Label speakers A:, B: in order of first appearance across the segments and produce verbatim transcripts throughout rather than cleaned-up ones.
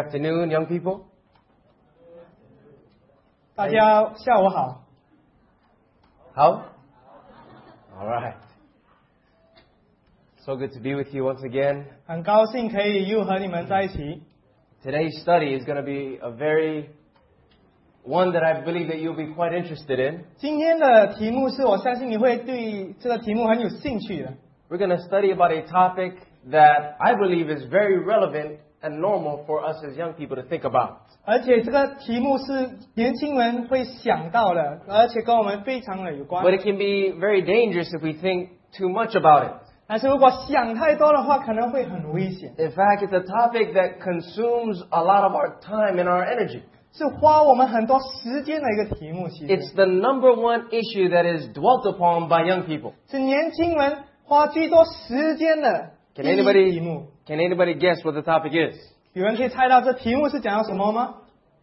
A: afternoon, young people.
B: 大家下午好。
A: 好 All right. So good to be with you once again.
B: 很高兴可以又和你们在一起。
A: Today's study is going to be a very one that I believe that you'll be quite interested in.
B: 今天的题目是我相信你会对这个题目很有兴趣的。
A: We're going to study about a topic that I believe is very relevant and normal for us as young people to think about.
B: 而且这个题目是年轻人会想到的，而且跟我们非常的有关。
A: But it can be very dangerous if we think too much about it.
B: 但是如果想太多的话，可能会很危险。
A: In fact, it's a topic that consumes a lot of our time and our energy.
B: 是花我们很多时间的一个题目，其实
A: It's the number one issue that is dwelt upon by young people.
B: 是年轻人花最多时间的
A: Can
B: 第一
A: anybody,
B: 题目。
A: can anybody guess what the topic is?
B: 有人可以猜到这题目是讲到什么吗？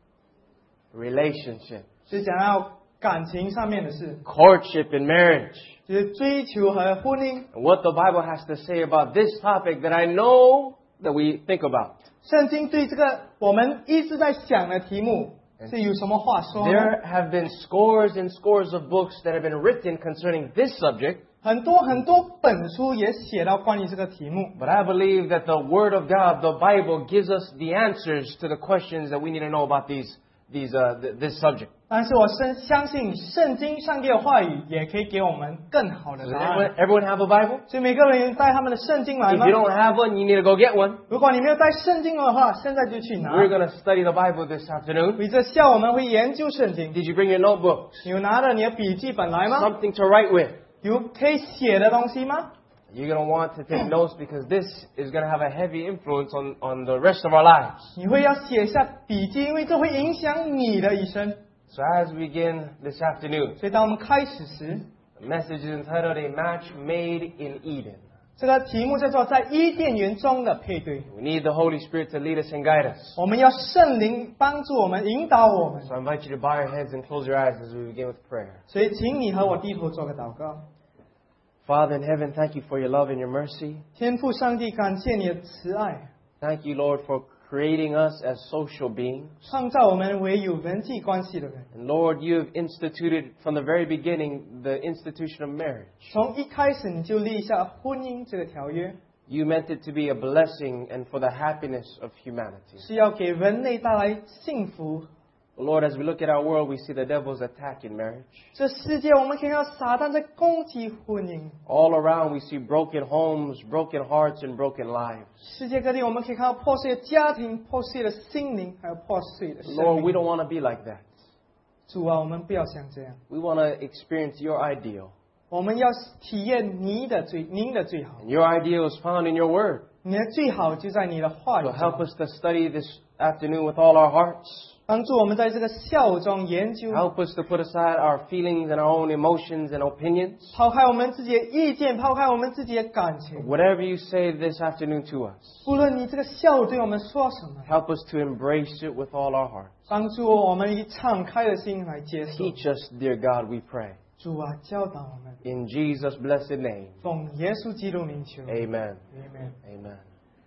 A: Relationship,
B: 是讲到感情上面的事，
A: courtship, and marriage.
B: 就是追求和婚姻。
A: And what the Bible has to say about this topic that I know that we think about.
B: 圣经对这个我们一直在想的题目是有什么话说呢？
A: There have been scores and scores of books that have been written concerning this subject.
B: 很多很多本书也写到关于这个题目，
A: But I believe that the Word of God, the Bible, gives us the answers to the questions that we need to know about these, these, uh, th- this subject.
B: 但是我深相信圣经上帝的话语也可以给我们更好的
A: Does
B: 答
A: everyone,
B: 案。
A: everyone have a Bible?
B: 所以每个人带他们的圣经来
A: If
B: 吗
A: you？don't have one, you need to go get one.
B: 如果你没有带圣经的话，现在就去拿。
A: We're going to study the Bible this afternoon.
B: 为这下我们会研究圣经。
A: Did you bring your notebooks?
B: 你有拿着你的笔记本来吗？
A: Something to write with.
B: 有可以写的东西吗？
A: You're going to want to take notes because this is going to have a heavy influence on, on the rest of our lives.
B: 你会要写下笔记，因为这会影响你的一生。
A: So as we begin this afternoon,
B: 所以当我们开始时，
A: the message is entitled A Match Made in Eden.
B: 这个题目叫做在伊甸园中的配对。
A: We need the Holy Spirit to lead us and guide us.
B: 我们要圣灵帮助我们，引导我们。
A: So I invite you to bow your heads and close your eyes as we begin with prayer.
B: 所以，请你和我低头做个祷告。
A: Father in heaven, thank you for your love and your mercy.
B: 天父上帝，感谢你的慈爱，
A: Thank you, Lord, for creating us as social beings.
B: 创造我们为有人际关系的人。
A: And Lord, you have instituted from the very beginning the institution of marriage.
B: 从一开始你就立下婚姻这个条约，
A: You meant it to be a blessing and for the happiness of humanity.
B: 是要给人类带来幸福。
A: Lord, as we look at our world, we see the devil's attack in marriage.
B: 这世界我们看到撒旦在攻击婚姻，
A: All around, we see broken homes, broken hearts, and broken lives.
B: 世界各地我们可以看到破碎的家庭、破碎的心灵，还有破碎的生
A: Lord, we
B: 命。
A: don't want to be like that.
B: 主啊，我们不要像这样，
A: We want to experience your ideal.
B: 我们要体验你的最您的最好。
A: And your ideal is found in your word.
B: 你的最好就在你的话语
A: So help
B: 中，
A: us to study this afternoon with all our hearts.
B: 帮助我们在这个下午中研究，
A: Help us to put aside our feelings and our own emotions and opinions.
B: 抛开我们自己的意见，抛开我们自己的感情。
A: Whatever you say this afternoon to us,
B: 无论你这个下午对我们说什么，
A: help us to embrace it with all our hearts.
B: 帮助我们以敞开的心来接受。
A: Teach us, dear God, we pray.
B: 主啊，教导我们，
A: In Jesus' blessed name,
B: 奉耶稣基督名求。
A: amen.
B: Amen。
A: Amen.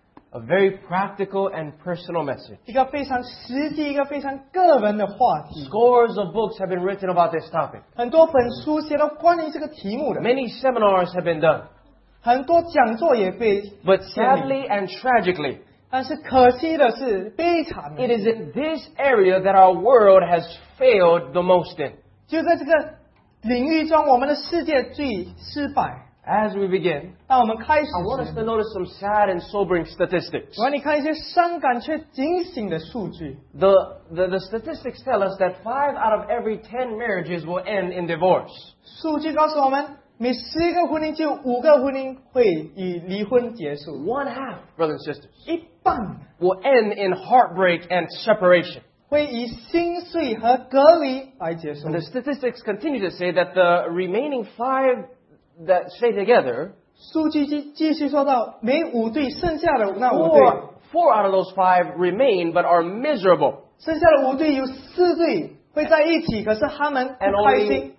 A: A very practical and personal message.
B: 一个非常实际、一个非常个人的话题。
A: Scores of books have been written about this topic.
B: 很多本书写到关于这个题目的，
A: Many seminars have been done.
B: 很多讲座也被
A: But
B: 建立。
A: sadly and tragically,
B: 但是可惜的是，悲惨的
A: it is in this area that our world has failed the most in.
B: 就在这个领域中，我们的世界最失败。
A: As we begin,
B: 当我们开始
A: I want us
B: 时，
A: to notice some sad and sobering statistics.
B: 我让你看一些伤感却警醒的数据。
A: The, the, the statistics tell us that five out of every ten marriages will end in divorce.
B: 数据告诉我们，每十个婚姻就有五个婚姻会以离婚结束，
A: One half, brothers and sisters,
B: 一半
A: will end in heartbreak and separation.
B: 会以心碎和隔离来结束
A: And。the statistics continue to say that the remaining five that stay together,
B: 数据继继续说到，每五对剩下的那五对，
A: four, four out of those five remain but are miserable.
B: 剩下的五对有四对会在一起，可是他们
A: And
B: 不开
A: only,
B: 心。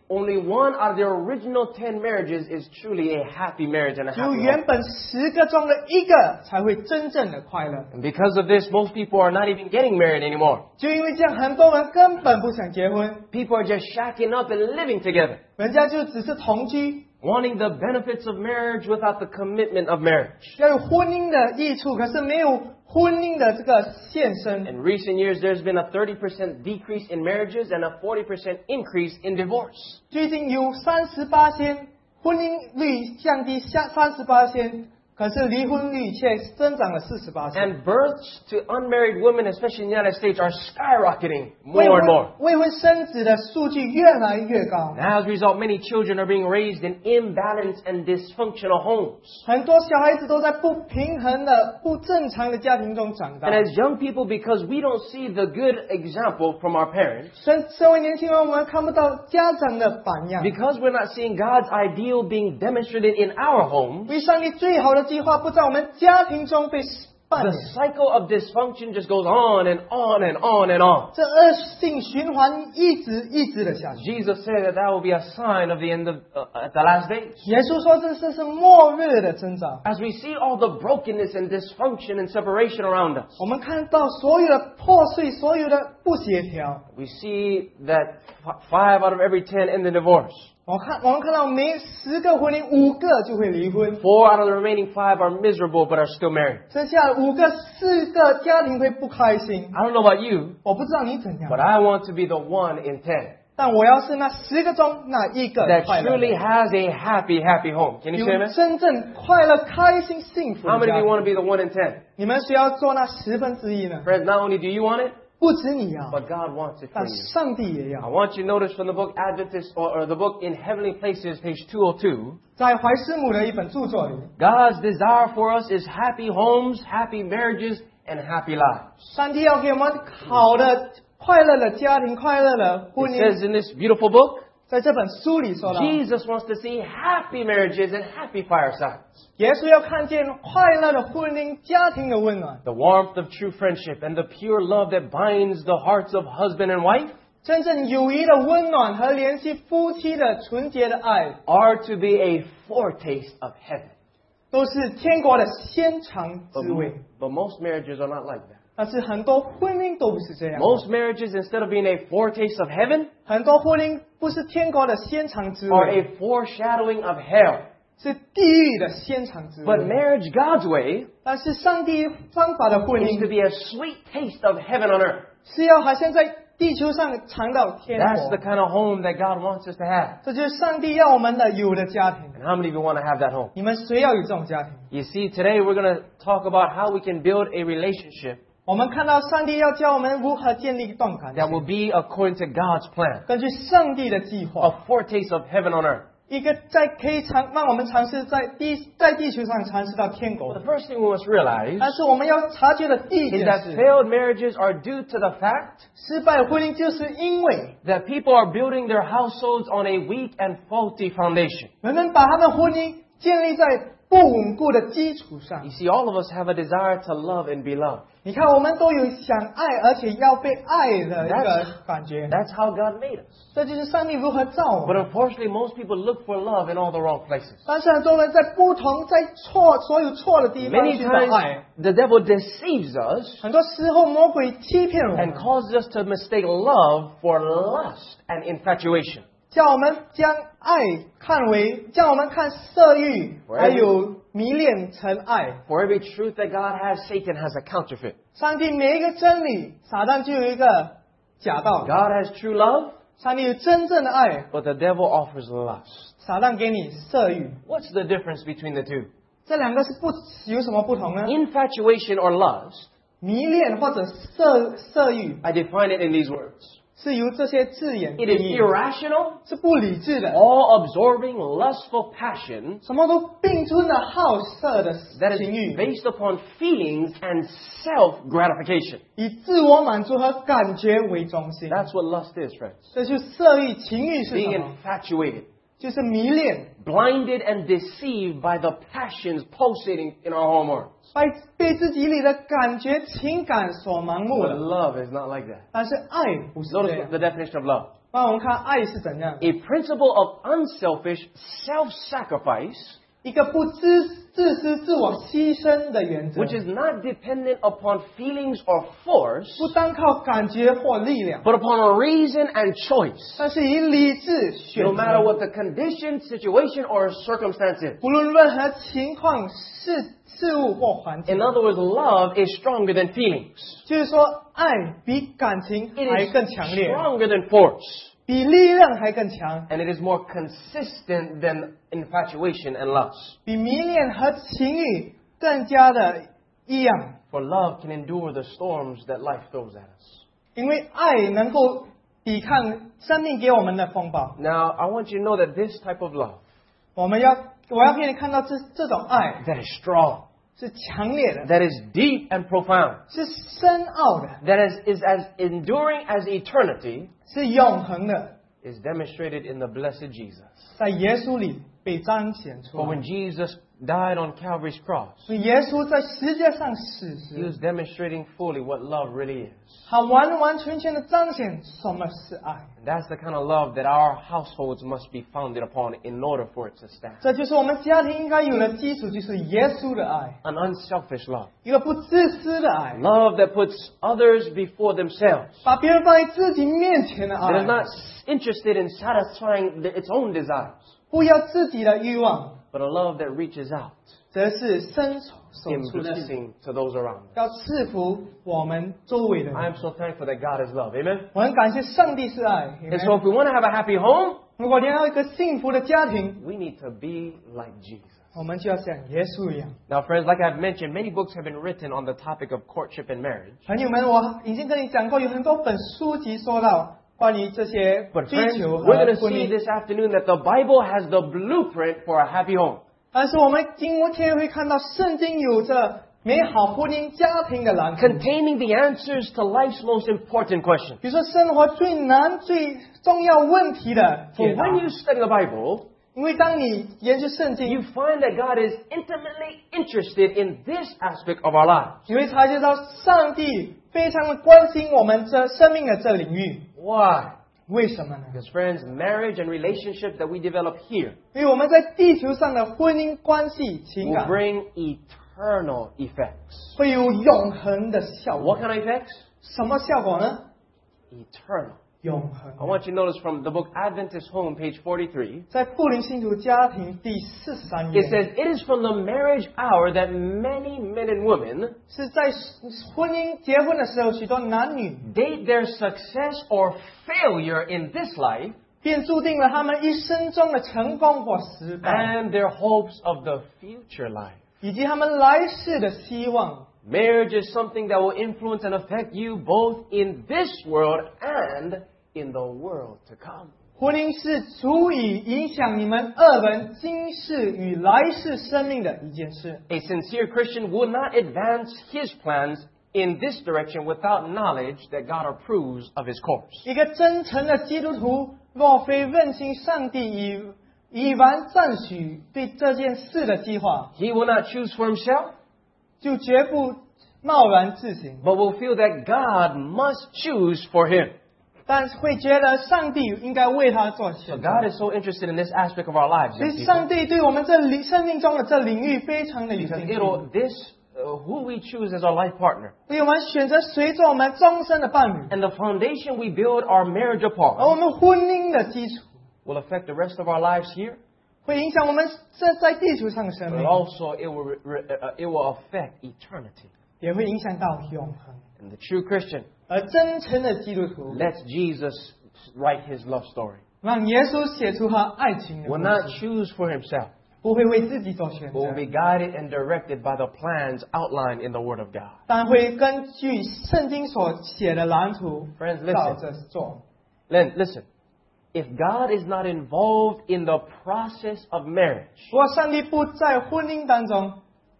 A: only one out of the original ten marriages is truly a happy marriage and a
B: 只有
A: happy
B: 原
A: home.
B: 本十个中的一个才会真正的快乐。
A: And because of this, most people are not even getting married anymore.
B: 就因为这样，很多人根本不想结婚，
A: People are just shacking up and living together,
B: 人家就只是同居，
A: wanting the benefits of marriage without the commitment of marriage.
B: 要有婚姻的益处，可是没有婚姻的这个献身。
A: In recent years, there's been a thirty percent decrease in marriages and a forty percent increase in divorce.
B: 最近有三十八仙婚姻率降低下三十八仙，可是离婚率却增长了四十八仙。
A: And births to unmarried women, especially in the United States, are skyrocketing
B: 未
A: more and
B: 婚
A: more.
B: 未婚生子的数据越来越高，
A: And as a result, many children are being raised in imbalanced and dysfunctional homes.
B: 很多小孩子都在不平衡的、不正常的家庭中长大
A: And。as young people, because we don't see the good example from our parents,
B: 身身为年轻人，我们看不到家长的榜样。
A: because we're not seeing God's ideal being demonstrated in our homes,
B: 为上帝最好的计划不在我们家庭中被扮
A: the
B: 演，
A: cycle of dysfunction just goes on and on and on and on.
B: 这恶性循环一直一直的下去。
A: Jesus said that that will be a sign of the end of uh, at the last days.
B: 耶稣说这是是末日的征兆。
A: As we see all the brokenness and dysfunction and separation around us,
B: 我们看到所有的破碎，所有的不协调。
A: we see that f- five out of every ten end in divorce.
B: 我看我们看到每十个婚姻五个就会离婚，
A: Four out of the remaining five are miserable but are still married.
B: 剩下五个四个家庭会不开心。
A: I don't know about you,
B: 我不知道你怎样
A: but，I want to be the one in ten
B: 但我要是那十个中那一个
A: that
B: 快乐
A: truly
B: 的，
A: has a happy, happy home. Can you say
B: 有
A: amen?
B: 真正快乐、开心、幸福
A: How
B: 的
A: many
B: 家
A: of you
B: 庭。
A: want to be the one in ten?
B: 你们需要做那十分之一呢？
A: Friends, not only do you want it,
B: 不止你要，
A: but God wants it for
B: 但
A: you.
B: 上帝也
A: I
B: 要。
A: want you to notice from the book Adventist or, or the book In Heavenly Places, page two oh two,
B: 在怀斯姆的一本著作里，
A: God's desire for us is happy homes, happy marriages, and happy lives.
B: 上帝要给我们好的、快乐的家庭、快乐的
A: It
B: 婚
A: says
B: 姻。
A: in this beautiful book,
B: 在这本书里说到，
A: Jesus wants to see happy marriages and happy firesides.
B: 耶稣要看见快乐的婚姻、家庭的温暖，
A: The warmth of true friendship and the pure love that binds the hearts of husband and wife
B: 真正友谊的温暖和联系夫妻的纯洁的爱，
A: are to be a foretaste of heaven.
B: 都是天国的鲜尝
A: But,
B: 滋味。
A: but most marriages are not like that.
B: 但是很多婚姻都不是这样，
A: Most marriages, instead of being a foretaste of heaven,
B: 很多婚姻不是天国的鲜尝滋
A: are
B: 味，
A: a foreshadowing of hell.
B: 是地狱的鲜尝滋
A: But
B: 味。
A: marriage God's way
B: 但是上帝方法的婚
A: is to
B: 姻
A: be a sweet taste of heaven on earth.
B: 是要好像在地球上尝到天
A: That's the
B: 国，
A: kind of home that God wants us to have.
B: 这就是上帝要我们的有的家庭。
A: And how many of you want to have that home?
B: 你们谁要有这种家庭？
A: You see, today we're going to talk about how we can build a relationship
B: 我们看到上帝要教我们如何建立一段感
A: that
B: 情，
A: will be according to God's plan.
B: 根据上帝的计
A: A
B: 划，
A: foretaste of heaven on earth.
B: 一个在可以尝让我们尝试在地在地球上尝试到天
A: Well,
B: 国
A: the。first thing we must realize
B: 但是我们要察觉的第一
A: is
B: 件
A: that
B: 事，
A: failed marriages are due to the fact
B: 失败的婚姻就是因为
A: that people are building their households on a weak and faulty foundation.
B: 人们把他们的婚姻建立在不稳固的基础上
A: You。see, all of us have a desire to love and be loved.
B: 你看，我们都有想爱而且要被爱的一个感觉，
A: That's how God made us.
B: 这就是上帝如何造我
A: But
B: 们。
A: unfortunately, most people look for love in all the wrong places.
B: 但是很多人在不同在错所有错的地方
A: Many
B: 寻找爱，
A: times, the devil deceives us
B: 很多时候魔鬼欺骗我
A: and
B: 们，
A: causes us to mistake love for lust and infatuation.
B: 叫我们将爱看为，叫我们看色欲，
A: Forever.
B: 还有迷恋成爱。
A: For every truth that God has, Satan has a counterfeit.
B: 上帝每一个真理，撒旦就有一个假道。
A: God has true love,
B: 上帝有真正的爱，
A: but the devil offers lust.
B: 撒旦给你色欲。
A: What's the difference between the two?
B: 这两个是不有什么不同呢？
A: Infatuation or lust,
B: 迷恋或者色色欲
A: I define it in these words.
B: 是由这些字眼
A: It
B: 定
A: is
B: 义，
A: irrational,
B: 是不理智的，
A: all-absorbing, lustful passion
B: 什么都并存的好色的
A: that is
B: 情欲，
A: based upon feelings and self-gratification.
B: 以自我满足和感觉为中心。
A: That's what lust is, friends.
B: 这就是色欲、情欲是
A: Being
B: 什么？
A: infatuated.
B: 就是迷恋，
A: blinded and deceived by the passions pulsating in our hormones.
B: 被被自己里的感觉、情感所盲目
A: But
B: 了。
A: love is not like that.
B: 但是爱不是这
A: Notice
B: 样。
A: the definition of love.
B: 那我们看爱是怎样？
A: A principle of unselfish self-sacrifice,
B: 一个不自自私、自我牺牲的原则，
A: which is not dependent upon feelings or force,
B: 不单靠感觉或力量，
A: but upon a reason and choice.
B: 但是以理智选
A: No matter
B: 择。
A: what the condition, situation, or circumstance is.
B: 不论任何情况、事事物或环境
A: In，other words, love is stronger than feelings.
B: 就是说，爱比感情
A: It
B: 还
A: is
B: 更强烈，
A: stronger than force.
B: 比力量还更强，
A: And it is more consistent than infatuation and lust.
B: 比迷恋和情欲更加的一样。
A: For love can endure the storms that life throws at us.
B: 因为爱能够抵抗生命给我们的风暴。
A: Now, I want you to know that this type of love
B: 我们要，我要给你看到这这种爱
A: that is strong,
B: 是强烈的，
A: that is deep and profound,
B: 是深奥的，
A: that is, is as enduring as eternity,
B: 是永恒的，
A: is demonstrated in the blessed Jesus.
B: 在耶稣里被彰显出
A: For
B: 来。
A: when Jesus died on Calvary's cross,
B: 所以耶稣在世界上死
A: he
B: 时，
A: was demonstrating fully what love really is.
B: 他完完全全的彰显什么是爱。
A: And that's the kind of love that our households must be founded upon in order for it to stand.
B: 这就是我们家庭应该有的基础，就是耶稣的爱，
A: An unselfish love.
B: 一个不自私的爱，
A: Love that puts others before themselves.
B: 把别人放在自己面前的
A: That is
B: 爱，
A: not interested in satisfying the, its own desires,
B: 不要自己的欲望，
A: but a love that reaches out,
B: 则是伸手
A: in
B: 出去，
A: blessing to those around us.
B: 要赐福我们周围的
A: I
B: 人。
A: am so thankful that God is love. Amen?
B: 我很感谢上帝是爱。
A: And so if we want to have a happy home,
B: 如果你要一个幸福的家庭，
A: we need to be like Jesus.
B: 我们就要像耶稣一样。
A: Now, friends, like I've mentioned, many books have been written on the topic of courtship and marriage.
B: 朋友们，我已经跟你讲过，有很多本书籍说到关于这些
A: But
B: 追
A: friends,
B: 求
A: we're
B: 和
A: going to
B: 婚
A: see
B: 姻。
A: this afternoon that the Bible has the blueprint for a happy home.
B: 但是我们今天会看到，圣经有着美好婚姻家庭的蓝图，
A: Containing the answers to life's most important questions.
B: 比如说生活最难、最重要问题的
A: For
B: 解答。
A: when you study the Bible,
B: 因为当你研究圣
A: you
B: 经，
A: find that God is intimately interested in this aspect of our lives.
B: 你会察觉到上帝非常的关心我们这生命的这领域。
A: Why?
B: 为什么呢？
A: Because, friends, marriage and relationships that we develop here
B: 因为我们在地球上的婚姻关系、情
A: will
B: 感
A: bring eternal effects.
B: 会有永恒的效果。
A: What kind of effects?
B: 什么效果呢？
A: Eternal.
B: 永
A: I
B: 恒。
A: want you to notice from the book Adventist Home, page forty-three,
B: 在布林信徒家庭第四十三
A: it
B: 页，
A: says, It is from the marriage hour that many men and women
B: 是在婚姻结婚的时候，许多男女
A: date their success or failure in this life
B: 便注定了他们一生中的成功或失败，
A: and their hopes of the future life.
B: 以及他们来世的希望。
A: Marriage is something that will influence and affect you both in this world and in the world to come.
B: 婚姻是足以影响你们二人今世与来世生命的一件事。
A: A sincere Christian will not advance his plans in this direction without knowledge that God approves of his course.
B: 一个真诚的基督徒，若非认清上帝已已完赞许对这件事的计划，
A: He will not choose for himself,
B: 就绝不贸然自行，
A: but will feel that God must choose for him.
B: 但是会觉得上帝应该为他做
A: So
B: 选择。
A: God is so interested in this aspect of our lives,
B: 所
A: young
B: 以
A: people,
B: 上帝对我们这领生命中的这领域非常的有
A: because
B: 兴趣，
A: it'll this uh, who we choose as our life partner
B: 所以我们选择谁做我们终身的伴侣，
A: and the foundation we build our marriage
B: 而
A: upon
B: 我们婚姻的基础
A: will affect the rest of our lives here,
B: 会影响我们这在地球上的生
A: but
B: 命，
A: also it will re- re- uh, it will affect eternity.
B: 也会影响到永恒。
A: And the true Christian
B: 而真诚的基督徒
A: lets Jesus write his love story.
B: 让耶稣写出他爱情的
A: Will
B: 故
A: not
B: 事，
A: choose for himself,
B: 不会为自己做选
A: but will
B: 择，
A: be guided and directed by the plans outlined in the Word of God.
B: 但会根据圣经所写的蓝图
A: Friends,
B: 照
A: listen.
B: 着做。
A: Len, listen. If God is not involved in the process of marriage,
B: 如果上帝不在婚姻当中，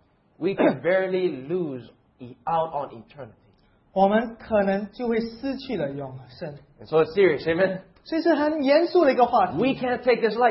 A: we can barely lose e- out on eternity.
B: 我们可能就会失去了永生。
A: And so it's serious, amen?
B: 所以是很严肃的一个话题。
A: We can't take this lightly.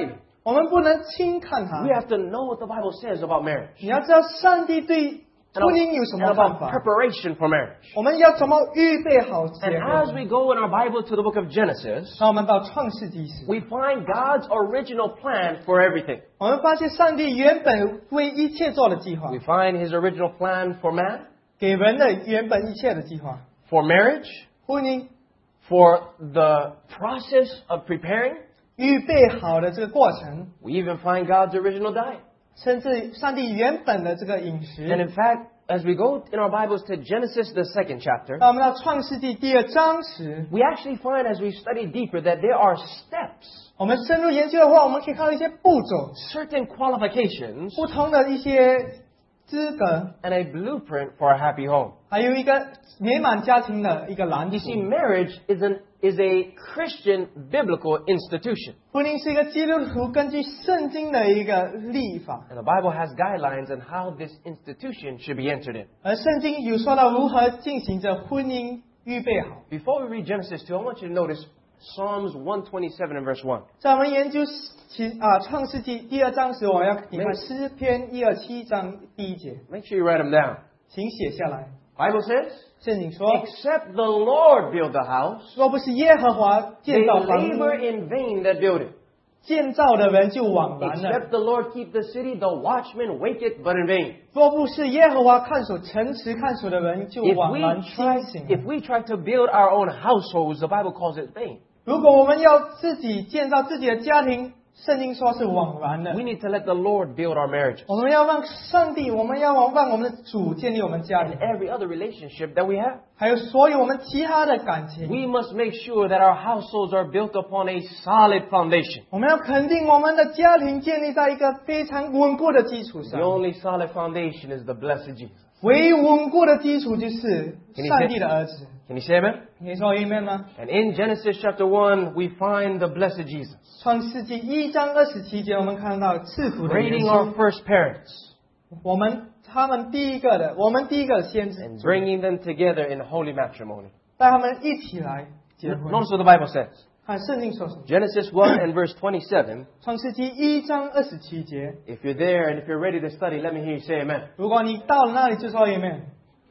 B: 我们不能轻看它
A: We。have to know what the Bible says about marriage
B: 你要知道上帝对
A: and
B: 婚姻有什
A: about,
B: 么
A: and
B: 看
A: about
B: 法，
A: preparation for marriage.
B: 我们要怎么预备好结
A: And as
B: 婚。
A: we go in our Bible to the book of Genesis,
B: 当我们到创世纪时，
A: we find God's original plan for everything.
B: 我们发现上帝原本为一切做的计划，
A: We find His original plan for man,
B: 给人的原本一切的计划，
A: for marriage,
B: 婚姻
A: for the process of preparing.
B: 预备好的这个过程，
A: We even find God's original diet.
B: 甚至上帝原本的这个饮
A: And
B: 食。
A: in fact, as we go in our Bibles to Genesis, the second chapter,
B: 当我们到创世纪第二章时，
A: we actually find as we study deeper that there are steps,
B: 我们深入研究的话，我们可以看到一些步骤，
A: certain qualifications,
B: 不同的一些资格，
A: and a blueprint for a happy home.
B: 还有一个美满家庭的一个蓝图
A: You。see, marriage is an is a Christian biblical institution.
B: 婚姻是一个基督徒根据圣经的一个立法，
A: And the Bible has guidelines on how this institution should be entered in.
B: 而圣经有说到如何进行着婚姻预备好。
A: Before we read Genesis two, I want you to notice Psalms one twenty-seven and verse one.
B: 在我们研究其啊创世纪第二章时，我要你看诗篇一二七章第一节，
A: Make sure you write them down.
B: 请写下来。
A: Bible says,
B: 圣经说，
A: except the Lord build the house,
B: 若不是耶和华
A: they
B: 建造房屋，
A: labor in vain that build it.
B: 建造的人就枉然了。
A: Except the Lord keep the city, the watchman wake it, but in vain.
B: 若不是耶和华看守城池，看守的人就
A: If
B: 枉
A: we
B: 然
A: try,
B: 清醒
A: if we try to build our own households, the Bible calls it vain.
B: 如果我们要自己建造自己的家庭，圣经说是枉然的
A: We。need to let the Lord build our marriages
B: 我们要让上帝，我们要让我们的主建立我们家
A: and
B: 庭，
A: every other relationship that we have.
B: 还有所有我们其他的感情。
A: We must make sure that our households are built upon a solid foundation.
B: 我们要肯定我们的家庭建立在一个非常稳固的基础
A: The
B: 上。
A: only solid foundation is the blessed Jesus.
B: 唯一稳固的基础就是上帝的儿子。
A: Can you say amen?
B: 你说 amen 吗？
A: And in Genesis chapter one, we find the blessed Jesus
B: 创世纪一章二十七节，我们看到赐福的耶
A: creating our
B: 稣。
A: first parents
B: 我们他们第一个的，我们第一个先知
A: and bringing them together in holy matrimony.
B: 带他们一起来结婚。
A: Notice what the Bible says.
B: 看圣经说什么？
A: Genesis one and verse twenty-seven.
B: 创世纪一章二十七节，
A: If you're there and if you're ready to study, let me hear you say amen.
B: 如果你到了那里就说 amen，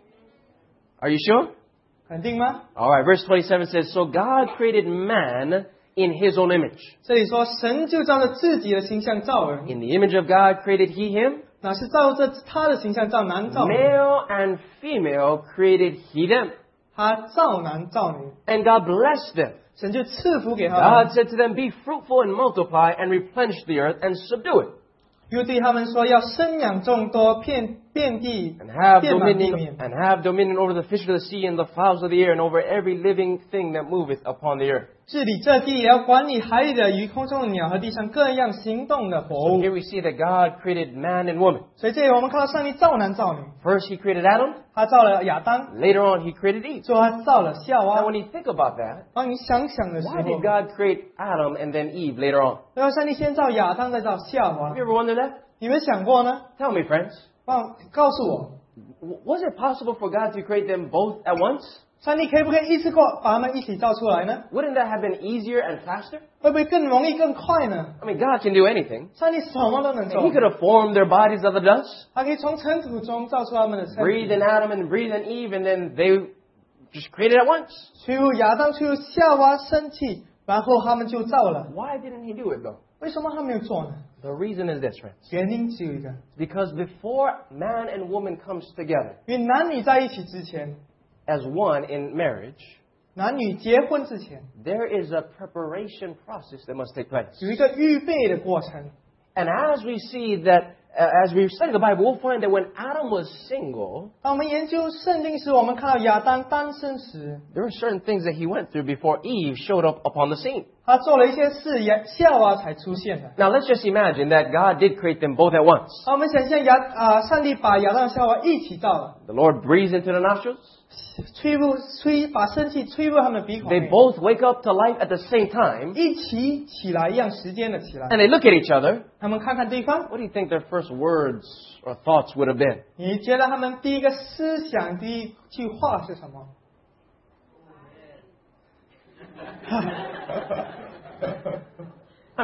A: Are you sure?
B: 肯定吗？
A: All right, verse twenty-seven says, So God created man in his own image.
B: 这里说神就照着自己的形象造人，
A: In the image of God created he him.
B: 那是照着他的形象造男造女，
A: Male and female created he them.
B: 他造男造女，
A: And God blessed them.
B: 神就赐福给他
A: God
B: 们，
A: said to them, Be fruitful and multiply and replenish the earth and subdue it.
B: 又对他们说要生养众多，遍遍地
A: And have
B: 遍满地
A: dominion
B: 面，
A: and have dominion over the fish of the sea and the fowls of the air and over every living thing that moveth upon the earth.
B: 治理这地，也要管理海里的鱼、空中的鸟和地上各样行动的活
A: So
B: 物。
A: here we see that God created man and woman.
B: 所以这里我们看到上帝造男造女，
A: First he created Adam.
B: 他造了亚当，
A: Later on he created Eve.
B: 最后他造了夏
A: Now
B: 娃。
A: when you think about that,
B: 当你想想的时
A: why
B: 候，
A: did God create Adam and then Eve later on?
B: 然后上帝先造亚当，再造夏娃
A: Have。you ever wondered that?
B: 你们想过呢？
A: Tell me, friends.
B: 帮告诉我，
A: w- Was it possible for God to create them both at once?
B: 上帝可不可以一次过把他们一起造出来呢？
A: Wouldn't that have been easier and faster?
B: 会不会更容易、更快呢？
A: I mean, God can do anything.
B: 上帝什么都能
A: He
B: 做，
A: could have formed their bodies out of the dust,
B: 他可以从尘土中造出他们的身
A: breathed
B: 体，
A: in Adam and breathed in Eve, and then they just created at once.
B: 吹入亚当，吹入夏娃生气，然后他们就造了。
A: Why didn't he do it though?
B: 为什么他没有做呢？
A: The reason is this, friends.
B: 原因只有一个，
A: Because before man and woman comes together
B: 因为男女在一起之前，
A: as one in marriage,
B: 男女结婚之前，
A: there is a preparation process that must take place.
B: 有一个预备的过程。
A: And as we see that, uh, as we study the Bible, we'll find that when Adam was single,
B: 当我们研究圣经时，我们看到亚当单身时，
A: there were certain things that he went through before Eve showed up upon the scene.
B: 他做了一些事，亚夏娃才出现的。
A: Now let's just imagine that God did create them both at once.
B: 好，我们想象亚啊，上帝把亚当和夏娃一起造了，
A: The Lord breathes into the nostrils.
B: 吹入吹把生气吹入他们的鼻孔
A: They
B: 内，
A: both wake up to life at the same time.
B: 一起起来，一样时间的起来。
A: And they look at each other.
B: 他们看看对方，
A: What do you think their first words or thoughts would have been?
B: 你觉得他们第一个思想、第一句话是什么？
A: I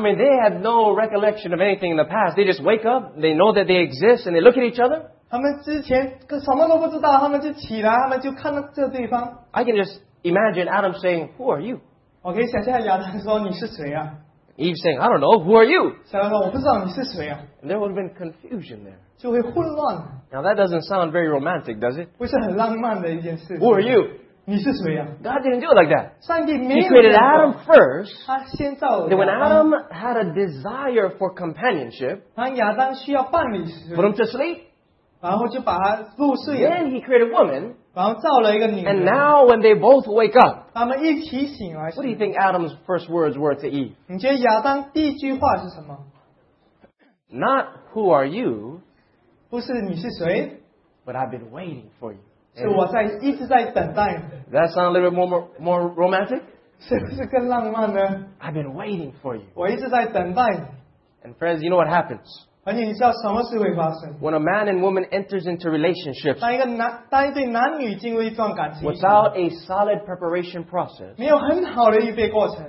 A: mean, they had no recollection of anything in the past. They just wake up, they know that they exist, and they look at each other.
B: 他们之前什么都不知道，他们就起来，他们就看到这对方。
A: I can just imagine Adam saying, "Who are you?"
B: 我可以想象亚当说：“你是谁啊
A: Eve saying, "I don't know. Who are you?" ？”
B: 小当说：“我不知道你是谁啊。
A: And there would have been confusion there. ”
B: 就会混乱，
A: Now that doesn't sound very romantic, does it?
B: 不是很浪漫的一件事。
A: Who are you?
B: 你是谁啊？
A: God didn't do it like that.
B: 上帝没
A: He
B: 有
A: created
B: 这样
A: Adam
B: 做
A: first.
B: 他先造
A: Then when
B: 亚当，
A: Adam had a desire for companionship,
B: 当亚当需要伴侣时，
A: put him to sleep.
B: 然后就把他入睡了，
A: Then he created woman.
B: 然后造了一个女
A: And
B: 人。
A: now when they both wake up,
B: 他们一起醒来时
A: what do you think Adam's first words were to Eve?
B: 你觉得亚当第一句话是什么？
A: Not "Who are you?"
B: 不是你是谁，
A: but I've been waiting for you.
B: 是我在一直在等待你。
A: Does that sound a little bit more, more romantic?
B: 是不是更浪漫呢？
A: I've been waiting for you.
B: 我一直在等待你，
A: And friends, you know what happens?
B: 而且你知道什么事会发生？
A: When a man and woman enters into relationships
B: 当一个男，当一对男女进入一段感情，
A: without a solid preparation process,
B: 没有很好的预备过程，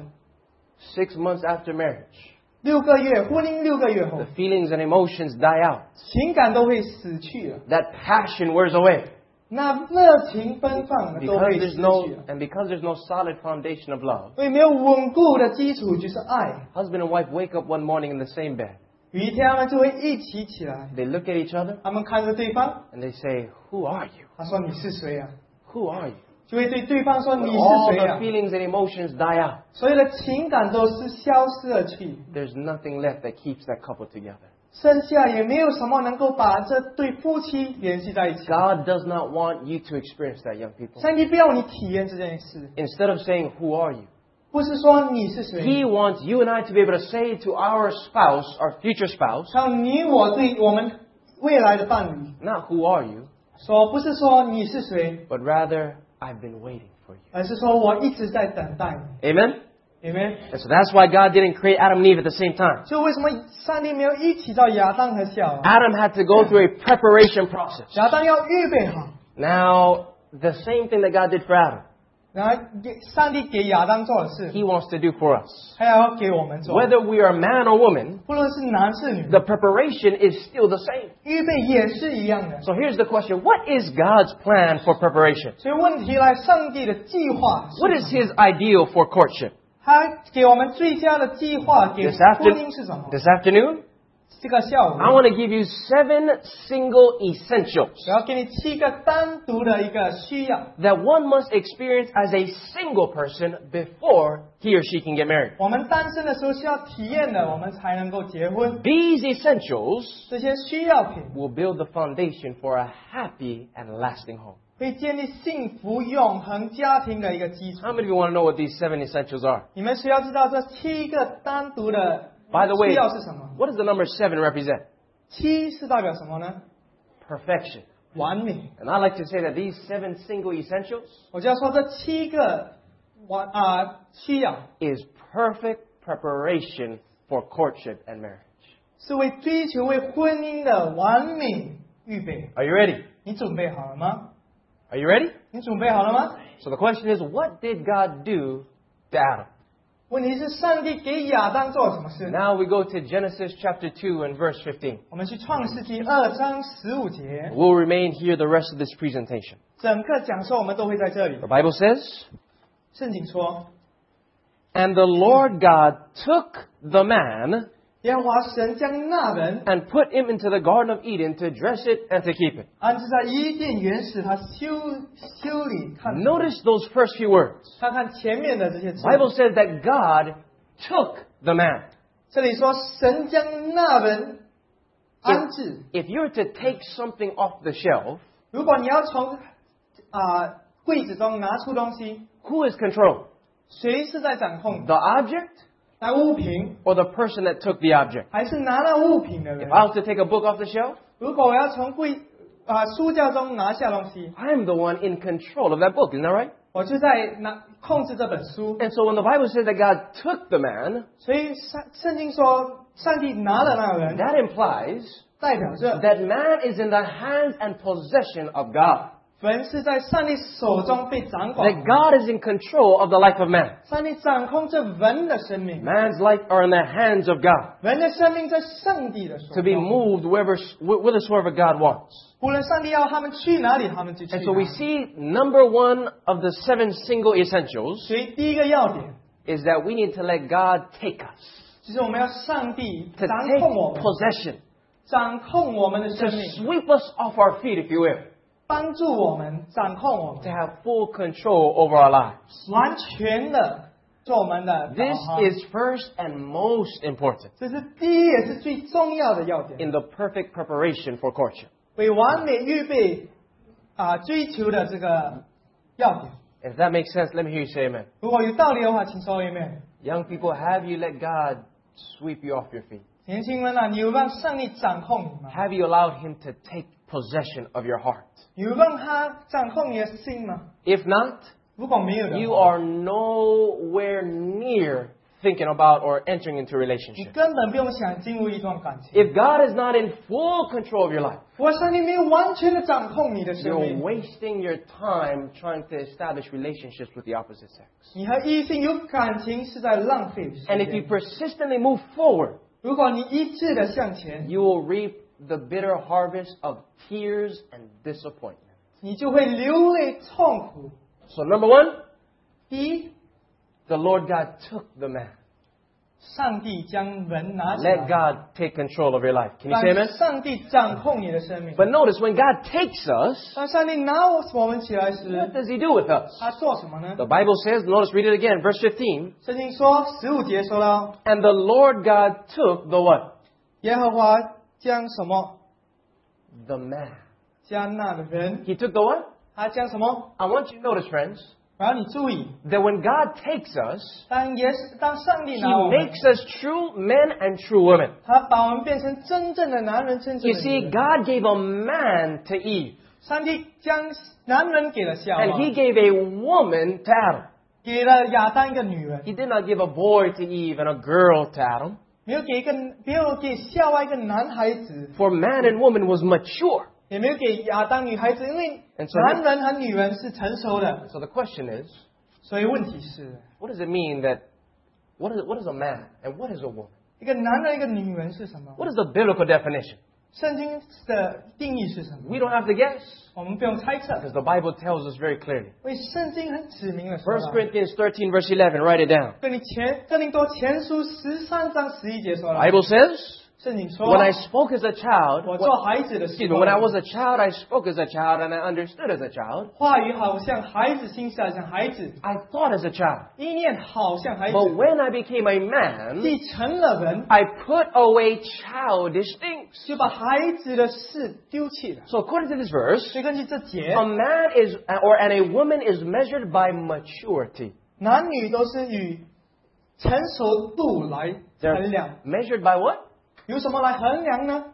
A: six months after marriage,
B: 六个月婚姻六个月后
A: the，feelings and emotions die out.
B: 情感都会死去了，
A: That passion wears away.
B: 那热情奔放的都
A: Because
B: 会
A: there's
B: 失
A: no,
B: 去了。
A: and because there's no solid foundation of love,
B: 因为没有稳固的基础，就是爱。
A: husband and wife wake up one morning in the same bed.
B: 有一天，他们就会一起起来，
A: They look at each other
B: 他们看着对方，
A: and they say, "Who are you?
B: 他说：“你是谁啊
A: Who are you?"
B: 就会对对方说：“你
A: All
B: 是谁
A: the
B: 啊
A: feelings and emotions die out.
B: 所有的情感都是消失了去，
A: There's nothing left that keeps that couple together.
B: 剩下也没有什么能够把这对夫妻联系在一起。
A: God does not want you to experience that, young people.
B: 上帝不要你体验这件事，
A: Instead of saying, "Who are you?"
B: 不是说你是谁，
A: He wants you and I to be able to say to our spouse, our future spouse,
B: 像你我对我们未来的伴侣
A: not "Who are you?"
B: 说，不是说你是谁，
A: but rather, "I've been waiting for you."
B: 而是说我一直在等待你，
A: Amen?
B: 明白？
A: And so that's why God didn't create Adam and Eve at the same time.
B: 所以为什么上帝没有一起到亚当和夏娃？
A: Adam had to go through a preparation process.
B: 亚当要预备好，
A: Now, the same thing that God did for Adam,
B: 然后给上帝给亚当做的事，
A: He wants to do for us.
B: 他要给我们做。
A: Whether we are man or woman,
B: 不论是男是女，
A: the preparation is still the same.
B: 预备也是一样的。
A: So here's the question. What is God's plan for preparation?
B: 所以问题来，上帝的计划是
A: What is His ideal for courtship?
B: 他给我们最佳的计划，给
A: This
B: 婚
A: afternoon,
B: 姻是什么？
A: this afternoon,
B: 这个下午，
A: I want to give you seven single essentials
B: 我要给你七个单独的一个需要，
A: that one must experience as a single person before he or she can get married.
B: 我们单身的时候需要体验的，我们才能够结婚。
A: These essentials
B: 这些需要品
A: will build the foundation for a happy and lasting home.
B: 会建立幸福永恒家庭的一个基础
A: How。many of you want to know what these seven essentials are?
B: 你们需要知道这七个单独的
A: By the way,
B: 需要是什么？
A: what does the number seven represent?
B: 七是代表什么呢？
A: Perfection.
B: 完美。
A: And I like to say that these seven single essentials
B: 我就要说这七个完啊、需要
A: is perfect preparation for courtship and marriage.
B: 是为追求为婚姻的完美预备。
A: Are you ready?
B: 你准备好了吗？
A: Are you ready?
B: 你准备好了吗？
A: So the question is, what did God do to Adam?
B: 问题是上帝给亚当做了什么事？
A: Now we go to Genesis chapter two and verse fifteen.
B: 我们去创世纪二章十五节，
A: We'll remain here the rest of this presentation.
B: 整个讲授我们都会在这里
A: The。Bible says,
B: 圣经说，
A: "And the Lord God took the man
B: 耶和华神将那人
A: and put him into the Garden of Eden to dress it and to keep it."
B: 安置在伊甸园使他修修理看。
A: Notice those first few words.
B: 看看前面的这些字
A: The，Bible says that God took the man.
B: 这里说神将那人安置。
A: If you're to take something off the shelf,
B: 如果你要从啊、柜子中拿出东西，
A: who is control?
B: 谁是在掌控？
A: The object
B: 拿物品，
A: or the person that took the object?
B: 还是拿到物品的人
A: If？I was to take a book off the shelf,
B: 如果我要从柜啊、书架中拿下东西，
A: I'm the one in control of that book. Isn't that right?
B: 我就在拿控制这本书。
A: And so when the Bible says that God took the man,
B: 所以圣圣经说，上帝拿了那个人，
A: that implies
B: 代表着
A: that man is in the hands and possession of God.
B: 人是在上帝手中被掌管
A: That God is in control of the life of man.
B: 上帝掌控着人的生命，
A: Man's life are in the hands of God
B: 人的生命在上帝的手
A: to be
B: 中。
A: moved wherever, whithersoever God wants.
B: 无论上帝要他们去哪里，他们就去
A: And
B: 哪
A: so we
B: 里。
A: see number one of the seven single essentials
B: 所以第一个要点
A: is that we need to let God take us,
B: 就是我们要上帝
A: to
B: 掌
A: take
B: 控我们，
A: possession,
B: 掌控我们的
A: to
B: 生命，
A: sweep us off our feet, if you will,
B: 帮助我们，掌控我
A: to
B: 们，
A: have full control over our lives.
B: 完全的做我们的导
A: This
B: 航。
A: is first and most important
B: 这是第一也是最重要的要点，
A: in the perfect preparation for courtship.
B: 为完美预备啊、追求的这个要点。
A: If that makes sense, let me hear you say amen.
B: 如果有道理的话，请说一遍。
A: Young people, have you let God sweep you off your feet?
B: 年轻人啊，你有让上帝掌控你吗？
A: Have you allowed Him to take possession of your heart?
B: 有让他掌控你的心吗？
A: If not,
B: 如果没有的
A: you
B: 话，
A: are nowhere near thinking about or entering into a
B: 你
A: relationship.
B: 根本不用想进入一段感情。
A: If God is not in full control of your life,
B: 我上帝没有完全的掌控你的生
A: you're
B: 命，
A: wasting your time trying to establish relationships with the opposite sex.
B: 你和异性有感情是在浪费时
A: And if you
B: 间。
A: persistently move forward,
B: 如果你一致的向前，
A: you will reap the bitter harvest of tears and disappointment.
B: 你就会流泪痛苦。
A: So number one,
B: 第一，
A: the Lord God took the man.
B: 上帝将人拿起
A: Let
B: 来，
A: God take control of your life. Can you say
B: 让
A: amen?
B: 上帝掌控你的生命。
A: But notice, when God takes us,
B: 当上帝拿我们起来
A: what
B: 时，
A: does He do with us?
B: 他做什么呢？
A: The Bible says, notice, read it again, verse fifteen.
B: 圣经说十五节说了，
A: And the Lord God took the what?
B: 耶和华将什么？
A: The man.
B: 将那个人，
A: He took the what?
B: 他将什么？
A: I want you to notice, friends,
B: 然后你注意，
A: that when God takes us,
B: 当耶稣当上帝
A: He
B: 拿我们，
A: makes us true men and true women.
B: 他把我们变成真正的男人，真正
A: You
B: 的女
A: see,
B: 人。
A: God gave a man to Eve,
B: 上帝将男人给了夏
A: and
B: 娃，
A: He gave a woman to Adam.
B: 给了亚当一个女人，
A: He did not give a boy to Eve and a girl to Adam.
B: 没有给一个，没有给夏娃一个男孩子，
A: For man and woman was mature.
B: 也没有给亚当女孩子，因为
A: And so-
B: 男人和女人是成熟的，
A: So the question is,
B: 所以问题是，
A: what does it mean that, what is, what is a man and what is a woman?
B: 一个男人一个女人是什么？
A: What is the biblical definition?
B: 圣经的定义是什么？
A: We don't have to guess,
B: 我们不用猜测，
A: because the Bible tells us very clearly.
B: 因为圣经很指明了说
A: First
B: 了。
A: Corinthians thirteen, verse eleven, write it down.
B: 跟你前跟你多前书十三章十一节说了，
A: Bible says,
B: 圣经说，
A: when I spoke as a child,
B: 我
A: when-
B: 做孩子的时
A: excuse me,
B: 候
A: when I was a child, I spoke as a child and I understood as a child.
B: 话语好像孩子，心思好像孩子，
A: I thought as a child.
B: 意念好像孩子。
A: But when I became a man,
B: 既成了人，
A: I put away childish things.
B: 就把孩子的事丢弃了。
A: So according to this verse,
B: 所以根据这节
A: a，man is, or and a woman is measured by maturity.
B: 男女都是以成熟度来
A: They're
B: 衡量。
A: measured by what?
B: 由什么来衡量呢？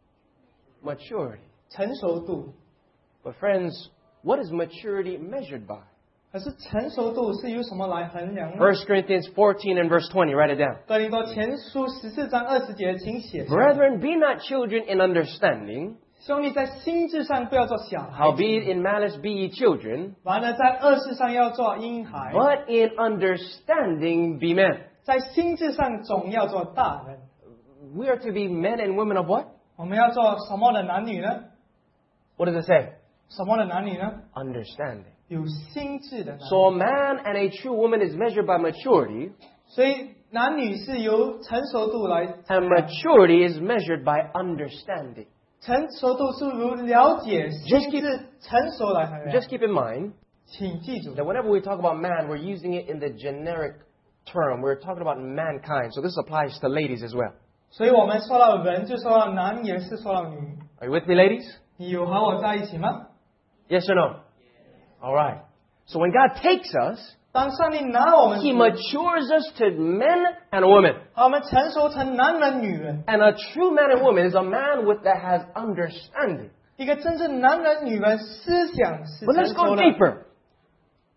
A: Maturity.
B: 成熟度。
A: But friends, what is maturity measured by?
B: 可是成熟度是由什么来衡量呢？
A: First Corinthians fourteen and verse twenty, write it down.
B: 哥林多前书十四章二十节，请写下。
A: Brethren, be not children in understanding,
B: 兄弟在心智上不要做小孩子，
A: howbeit in malice be ye children,
B: 完了在恶事上要做婴孩，
A: but in understanding be men.
B: 在心智上总要做大人。
A: We are to be men and women of what?
B: 我们要做什么的男女呢？
A: What does it say?
B: 什么的男女呢？
A: Understanding.
B: 有心智的男女。
A: So a man and a true woman is measured by maturity,
B: 所以男女是由成熟度来
A: and maturity is measured by understanding.
B: 成熟度是由了解
A: Just
B: 心
A: keep-
B: 智成熟来衡量。
A: Just keep in mind
B: 请记住
A: that，whenever we talk about man, we're using it in the generic term. We're talking about mankind. So this applies to ladies as well.
B: 所以我们说到人，就说到男，也是说到女。
A: Are you with me, ladies?
B: 你有和我在一起吗？
A: Yes or no? All right. So when God takes us,
B: 当上帝拿我们
A: He
B: 时，
A: matures us to men and women.
B: 把我们成熟成男人、女人。
A: And a true man and woman is a man with that has understanding.
B: 一个真正男人、女人思想是
A: But
B: 成
A: let's go
B: 熟的。
A: deeper.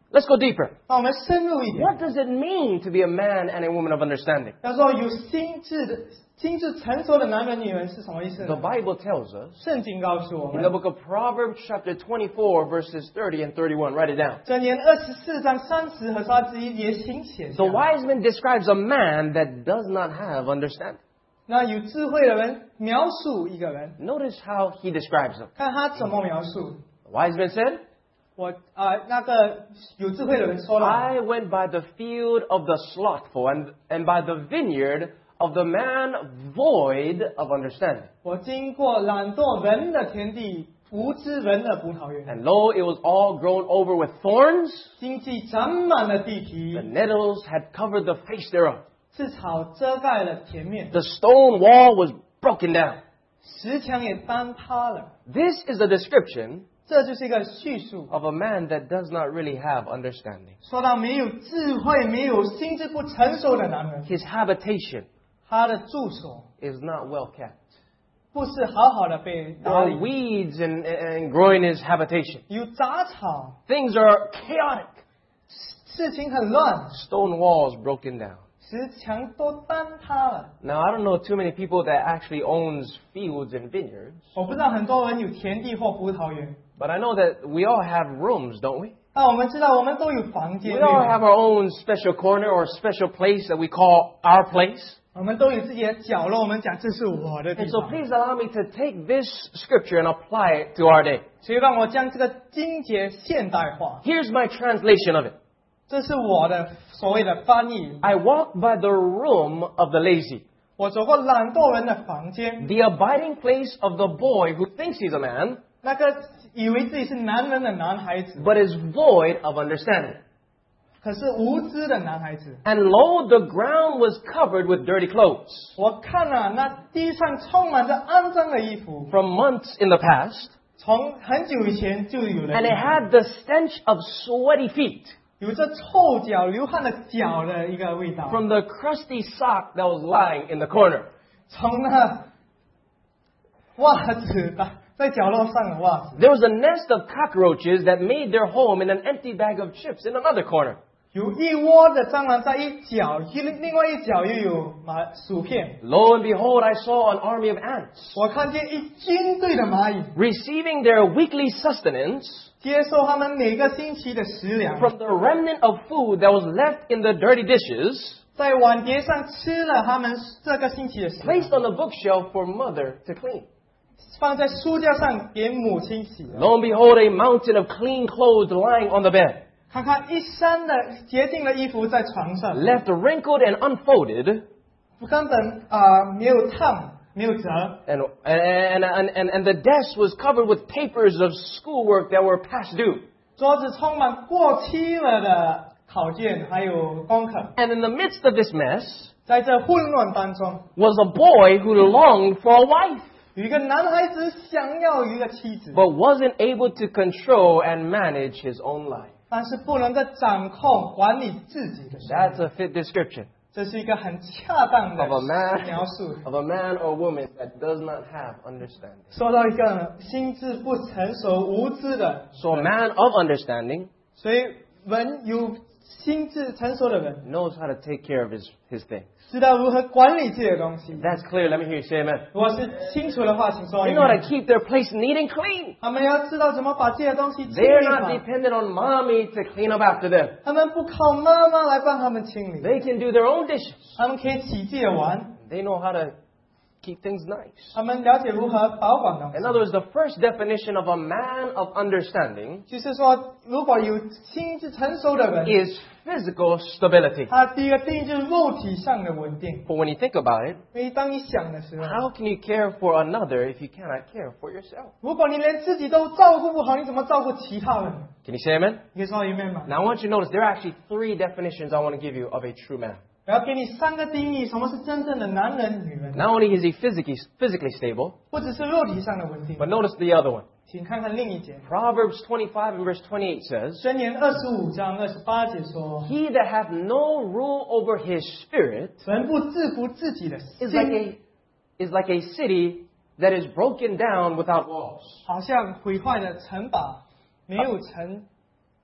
A: Let's go deeper.
B: 那我们深入一点。
A: What does it mean to be a man and a woman of understanding?
B: 要说有心智的、心智成熟的男人、女人是什么意思
A: The
B: 呢？
A: Bible tells us
B: 圣经告诉我
A: in the
B: 们，
A: book of Proverbs chapter twenty-four verses thirty and thirty-one. Write it down.
B: 箴言二十四章三十和三十一节，请写下
A: The。wise man describes a man that does not have understanding.
B: 那有智慧的人描述一个人，
A: Notice how he describes him.
B: 看他怎么描述。
A: The wise man said,
B: 我啊、呃那个有智慧的人说了，
A: I went by the field of the slothful and, and by the vineyard of the man void of understanding.
B: 我经过懒惰人的田地，无知人的葡萄园，
A: And lo, it was all grown over with thorns.
B: 荆棘长满了地
A: The
B: 皮，
A: nettles had covered the face thereof.
B: 刺草遮盖了田面，
A: The stone wall was broken down.
B: 石墙也坍塌了。
A: This is a description
B: 这就是一个叙述，
A: of a man that does not really have understanding.
B: 说到没有智慧、没有心智不成熟的男人，
A: His habitation
B: 他的住所
A: is not well kept.
B: 不是好好的被
A: There
B: 打
A: are
B: 理，
A: weeds and, and growing in his habitation.
B: 有杂草，
A: Things are chaotic.
B: 事情很乱，
A: Stone walls broken down.
B: 石墙都坍塌了。
A: Now, I don't know too many people that actually owns fields and vineyards,
B: 我不知道很多人有田地或葡萄园，
A: but I know that we all have rooms, don't we?
B: 但我们知道我们都有房间
A: We，all have our own special corner or special place that we call our place.
B: 我们都有自己的角落。我们讲这是我的地
A: And so
B: 方，
A: please allow me to take this scripture and apply it to our day.
B: 所以让我将这个经节现代化。
A: Here's my translation of it.
B: 这是我的所谓的翻译。
A: I walk by the room of the lazy,
B: 我走过懒惰人的房间，
A: the abiding place of the boy who thinks he's a man,
B: 那个以为自己是男人的男孩子，
A: but is void of understanding.
B: 可是无知的男孩子。
A: And lo, the ground was covered with dirty clothes.
B: 我看了、那地上充满着肮脏的衣服，
A: From months in the past,
B: 从很久以前就有
A: and
B: 了
A: it，had the stench of sweaty feet
B: 有着臭脚、流汗的脚的一个味道。
A: from the crusty sock that was lying in the corner.
B: 从那袜子的在角落上的袜子，
A: There was a nest of cockroaches that made their home in an empty bag of chips in another corner.
B: 有一窝的蟑螂在一角，另另外一角又有蚂薯片。
A: Lo and behold, I saw an army of ants
B: 我看见一军队的蚂蚁，
A: receiving their weekly sustenance
B: 接受他们每个星期的食粮，
A: from the remnant of food that was left in the dirty dishes
B: 在碗碟上吃了他们这个星期的食粮，
A: placed on the bookshelf for mother to clean.
B: 放在书架上给母亲洗。
A: Lo and behold, a mountain of clean clothes lying on the bed,
B: 看看一山的洁净的衣服在床上，
A: left wrinkled and unfolded,
B: 根本啊、呃没有烫，没有折。
A: and, and, and, and, and the desk was covered with papers of schoolwork that were past due.
B: 桌子充满过期了的考卷，还有功课。
A: And in the midst of this mess
B: 在这混乱当中，
A: was a boy who longed for a wife,
B: 有一个男孩子想要有一个妻子，
A: but wasn't able to control and manage his own life.
B: 但是不能够掌控管理自己的生
A: That's
B: 命。
A: a fit description
B: 这是一个很恰当的
A: of a man,
B: 描述。
A: of a man or woman that does not have understanding.
B: 说到一个心智不成熟、无知的，
A: So a man of understanding
B: 所以人有心智成熟的人，
A: knows how to take care of his, his thing.
B: 知道如何管理自己的东西。
A: If that's clear, let me hear you say amen.
B: 如果是清楚的话，请说
A: They
B: 一
A: know how
B: 遍。
A: to keep their place neat and clean.
B: 他们要知道怎么把自己的东西清
A: They're
B: 理
A: not
B: 好。
A: dependent on mommy to clean up after them.
B: 他们不靠妈妈来帮他们清理，
A: They can do their own dishes.
B: 他们可以洗自己的碗，
A: They know how to keep things nice.
B: 他们了解如何保管东
A: In
B: 西。
A: other words, the first definition of a man of understanding
B: 就是说，如果有心智成熟的人，
A: is physical stability.
B: 他第一个定义就是肉体上的稳定。
A: But when you think about it,
B: 因为当你想的时候，
A: how can you care for another if you cannot care for yourself?
B: 如果你连自己都照顾不好，你怎么照顾其他人？
A: Can you say amen?
B: 你可以说一遍吗？
A: Now I want you to notice there are actually three definitions I want to give you of a true man.
B: 我要给你三个定义，什么是真正的男人、女人？
A: Not only is he physically, physically stable,
B: 不只是肉体上的稳定。
A: but notice the other one.
B: 请看看另一节，
A: Proverbs twenty-five and verse twenty-eight says,
B: 箴言二十五章二十八节说：
A: He that hath no rule over his spirit
B: 人不制服自己的
A: is like
B: 心，
A: a, is like a city that is broken down without walls.
B: 好像毁坏的城堡，没有城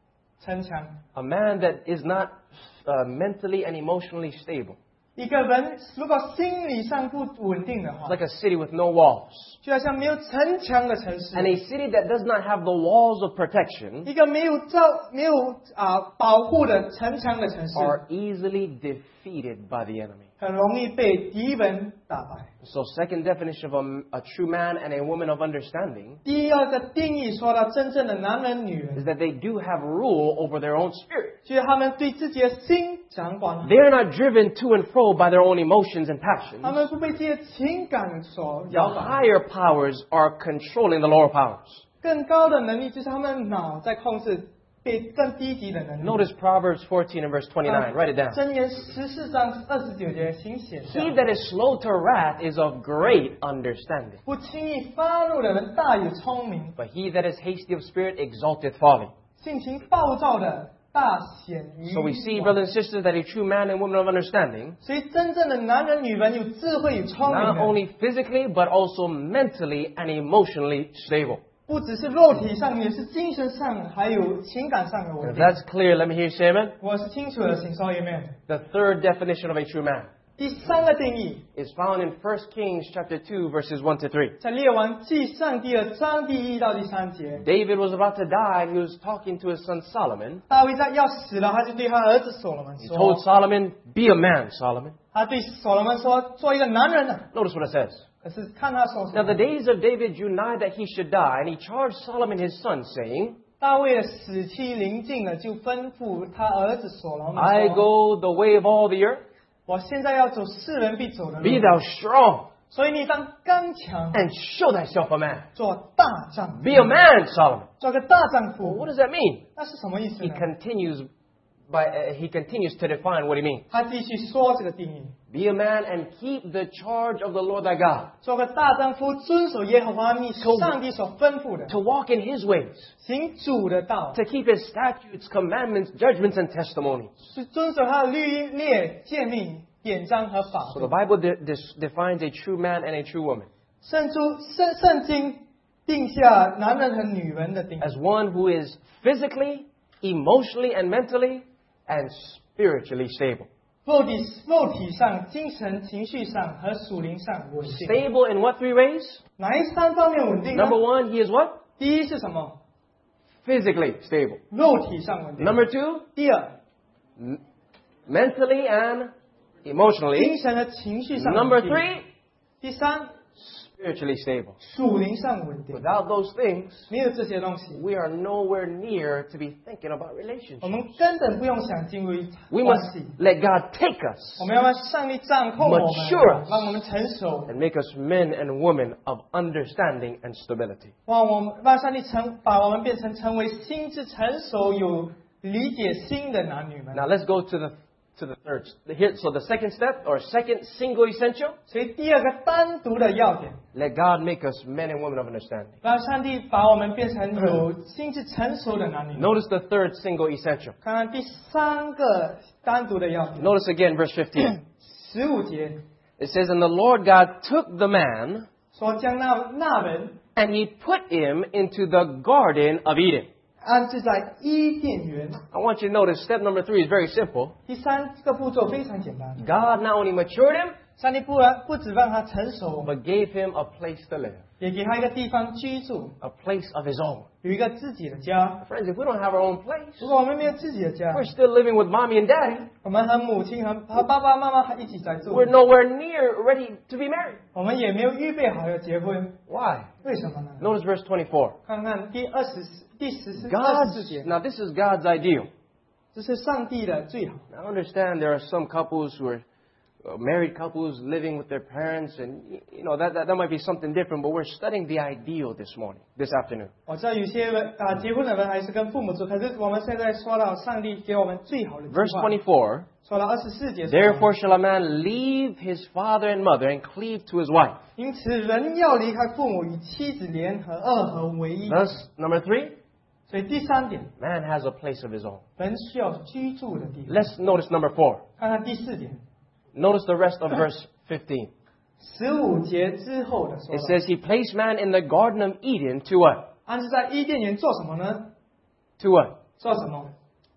B: 城墙。
A: A man that is not uh, mentally and emotionally stable.
B: 一个人如果心理上不稳定的
A: It's
B: 话，
A: like a city with no walls.
B: 就好像没有城墙的城市，
A: And a city that does not have the walls of protection
B: 一个没有照没有啊、保护的城墙的城市，
A: are easily defeated by the enemy.
B: 很容易被敌人打败。
A: So second definition of a, a true man and a woman of understanding
B: 第二个定义说到真正的男人女
A: is
B: 人，
A: that they do have rule over their own spirit.
B: 就是他们对自己的心掌管，
A: They are not driven to and fro by their own emotions and
B: 他
A: passions.
B: 们不被这些情感所
A: The
B: 摇摆。
A: higher powers are controlling the lower powers.
B: 更高的能力就是他们脑在控制被更低级的能力。
A: Notice Proverbs fourteen and verse twenty-nine. Write it down.
B: 箴言十四章二十九节，请写下。
A: He that is slow to wrath is of great understanding.
B: 不轻易发怒的人大有聪明，
A: But he that is hasty of spirit exalteth folly.
B: 性情暴躁的大显于
A: So we see,
B: 王
A: brothers and sisters, that a true man and woman of understanding,
B: 所以真正的男人、女人有智慧、有聪明
A: not
B: 的，
A: only physically, but also mentally and emotionally stable.
B: 不只是肉体上，也是精神上，还有情感上的
A: And
B: 稳
A: if
B: 定。
A: that's clear, let me hear you say amen.
B: 我是清楚的，请说一遍。
A: The third definition of a true man
B: 第三个定义，
A: is found in First Kings chapter two, verses one to three.
B: 在列王记上第二章第一到第三节，
A: David was about to die, and he was talking to his son Solomon.
B: 大卫在要死了，他就对他儿子所罗门
A: He
B: 说
A: told：“ Solomon, be a man, Solomon.
B: 他对所罗门说，做一个男人啊。
A: Notice what it says.
B: 可是看他说什
A: Now
B: 么
A: the days of David drew nigh that he should die, and he charged Solomon his son, saying,
B: 大卫的死期临近了，就吩咐他儿子所罗门
A: I
B: 说：
A: go the way of all the earth.
B: 我现在要走世人必走的
A: Be
B: 路，
A: thou strong,
B: 所以你当刚强，
A: and show thyself a man.
B: 做大丈夫，
A: Be a man, Solomon.
B: 做个大丈
A: Well,
B: 夫。
A: what does that mean?
B: 那是什么意思
A: He
B: 呢？
A: continues by uh, he continues to define what he means.
B: 他继续说这个定义：
A: Be a man and keep the charge of the Lord thy God,
B: 做个大丈夫，遵守耶和华你上帝所吩咐的，
A: to walk in his ways,
B: 行主的道，
A: to keep his statutes, commandments, judgments, and testimonies.
B: 是遵守他的律例、诫命、典章和法
A: So
B: 度
A: the。Bible de- de- defines a true man and a true woman
B: 圣主圣圣经定下男人和女人的定义，
A: as one who is physically, emotionally, and mentally and spiritually stable.
B: 肉体肉体上、精神、情绪上和属灵上稳定。
A: Stable in what three ways?
B: 哪一三方面稳定呢？
A: Number one, he is what?
B: 第一是什么？
A: Physically stable.
B: 肉体上稳定。
A: Number two,
B: 第二，
A: m- mentally and
B: 精
A: emotionally.
B: 神和情绪上
A: Number
B: 稳定。
A: three,
B: 第三，
A: spiritually stable.
B: 属灵上稳定。
A: Without those things,
B: 没有这些东西，
A: we are nowhere near to be thinking about
B: 我
A: relationships.
B: 们根本不用想进入
A: We
B: 关
A: must
B: 系。
A: let God take us
B: 我们要让上帝掌控我们
A: Mature us
B: 让我们成熟，
A: and make us men and women of understanding and stability.
B: 让我们让上帝成把我们变成成为心智成熟、有理解心的男女们。
A: Now let's go to the to the third. Here, so the second step or second single essential,
B: 所以第二个单独的要点，
A: let God make us men and women of understanding.
B: 让上帝把我们变成有心智成熟的男女。
A: Notice the third single essential.
B: 看看第三个单独的要点，
A: Notice again verse fifteen.
B: 十五节
A: It says, And the Lord God took the man
B: 说将那那人
A: and he put him into the garden of Eden.
B: 安置在伊甸园。
A: I want you to notice step number three is very simple.
B: 第三个步骤非常简单，
A: God not only matured him,
B: 上帝不然不只让他成熟，
A: but gave him a place to live,
B: 也给他一个地方居住，
A: a place of his own.
B: 有一个自己的家。
A: Friends, if we don't have our own place,
B: 如果我们没有自己的家，
A: we're still living with mommy and daddy.
B: 我们和母亲和和爸爸妈妈还一起在住，
A: We're nowhere near ready to be married.
B: 我们也没有预备好要结婚，
A: Why?
B: 为什么呢？
A: Notice verse twenty-four.
B: 看看第二十第十四二十四
A: God's,
B: 节，
A: now this is God's ideal.
B: 这是上帝的最好。
A: Now understand there are some couples who are uh, married couples living with their parents, and y- you know that, that that might be something different. But we're studying the ideal this morning, this afternoon.
B: 我知道有些人啊结婚的人还是跟父母住，可是我们现在说到上帝给我们最好的计
A: Verse
B: 划。
A: twenty-four.
B: 说到二十四节说，
A: Therefore shall a man leave his father and mother and cleave to his wife.
B: 因此人要离开父母，与妻子联合，二合为一。
A: Thus, number three,
B: 所以第三点，
A: man has a place of his own.
B: 人需要居住的地方。
A: Let's notice number four.
B: 看看第四点，
A: Notice the rest of verse fifteen.
B: 十五节之后的说
A: It
B: 到，
A: says he placed man in the Garden of Eden to what?
B: 安置在伊甸园做什么呢？
A: To what?
B: 做什么？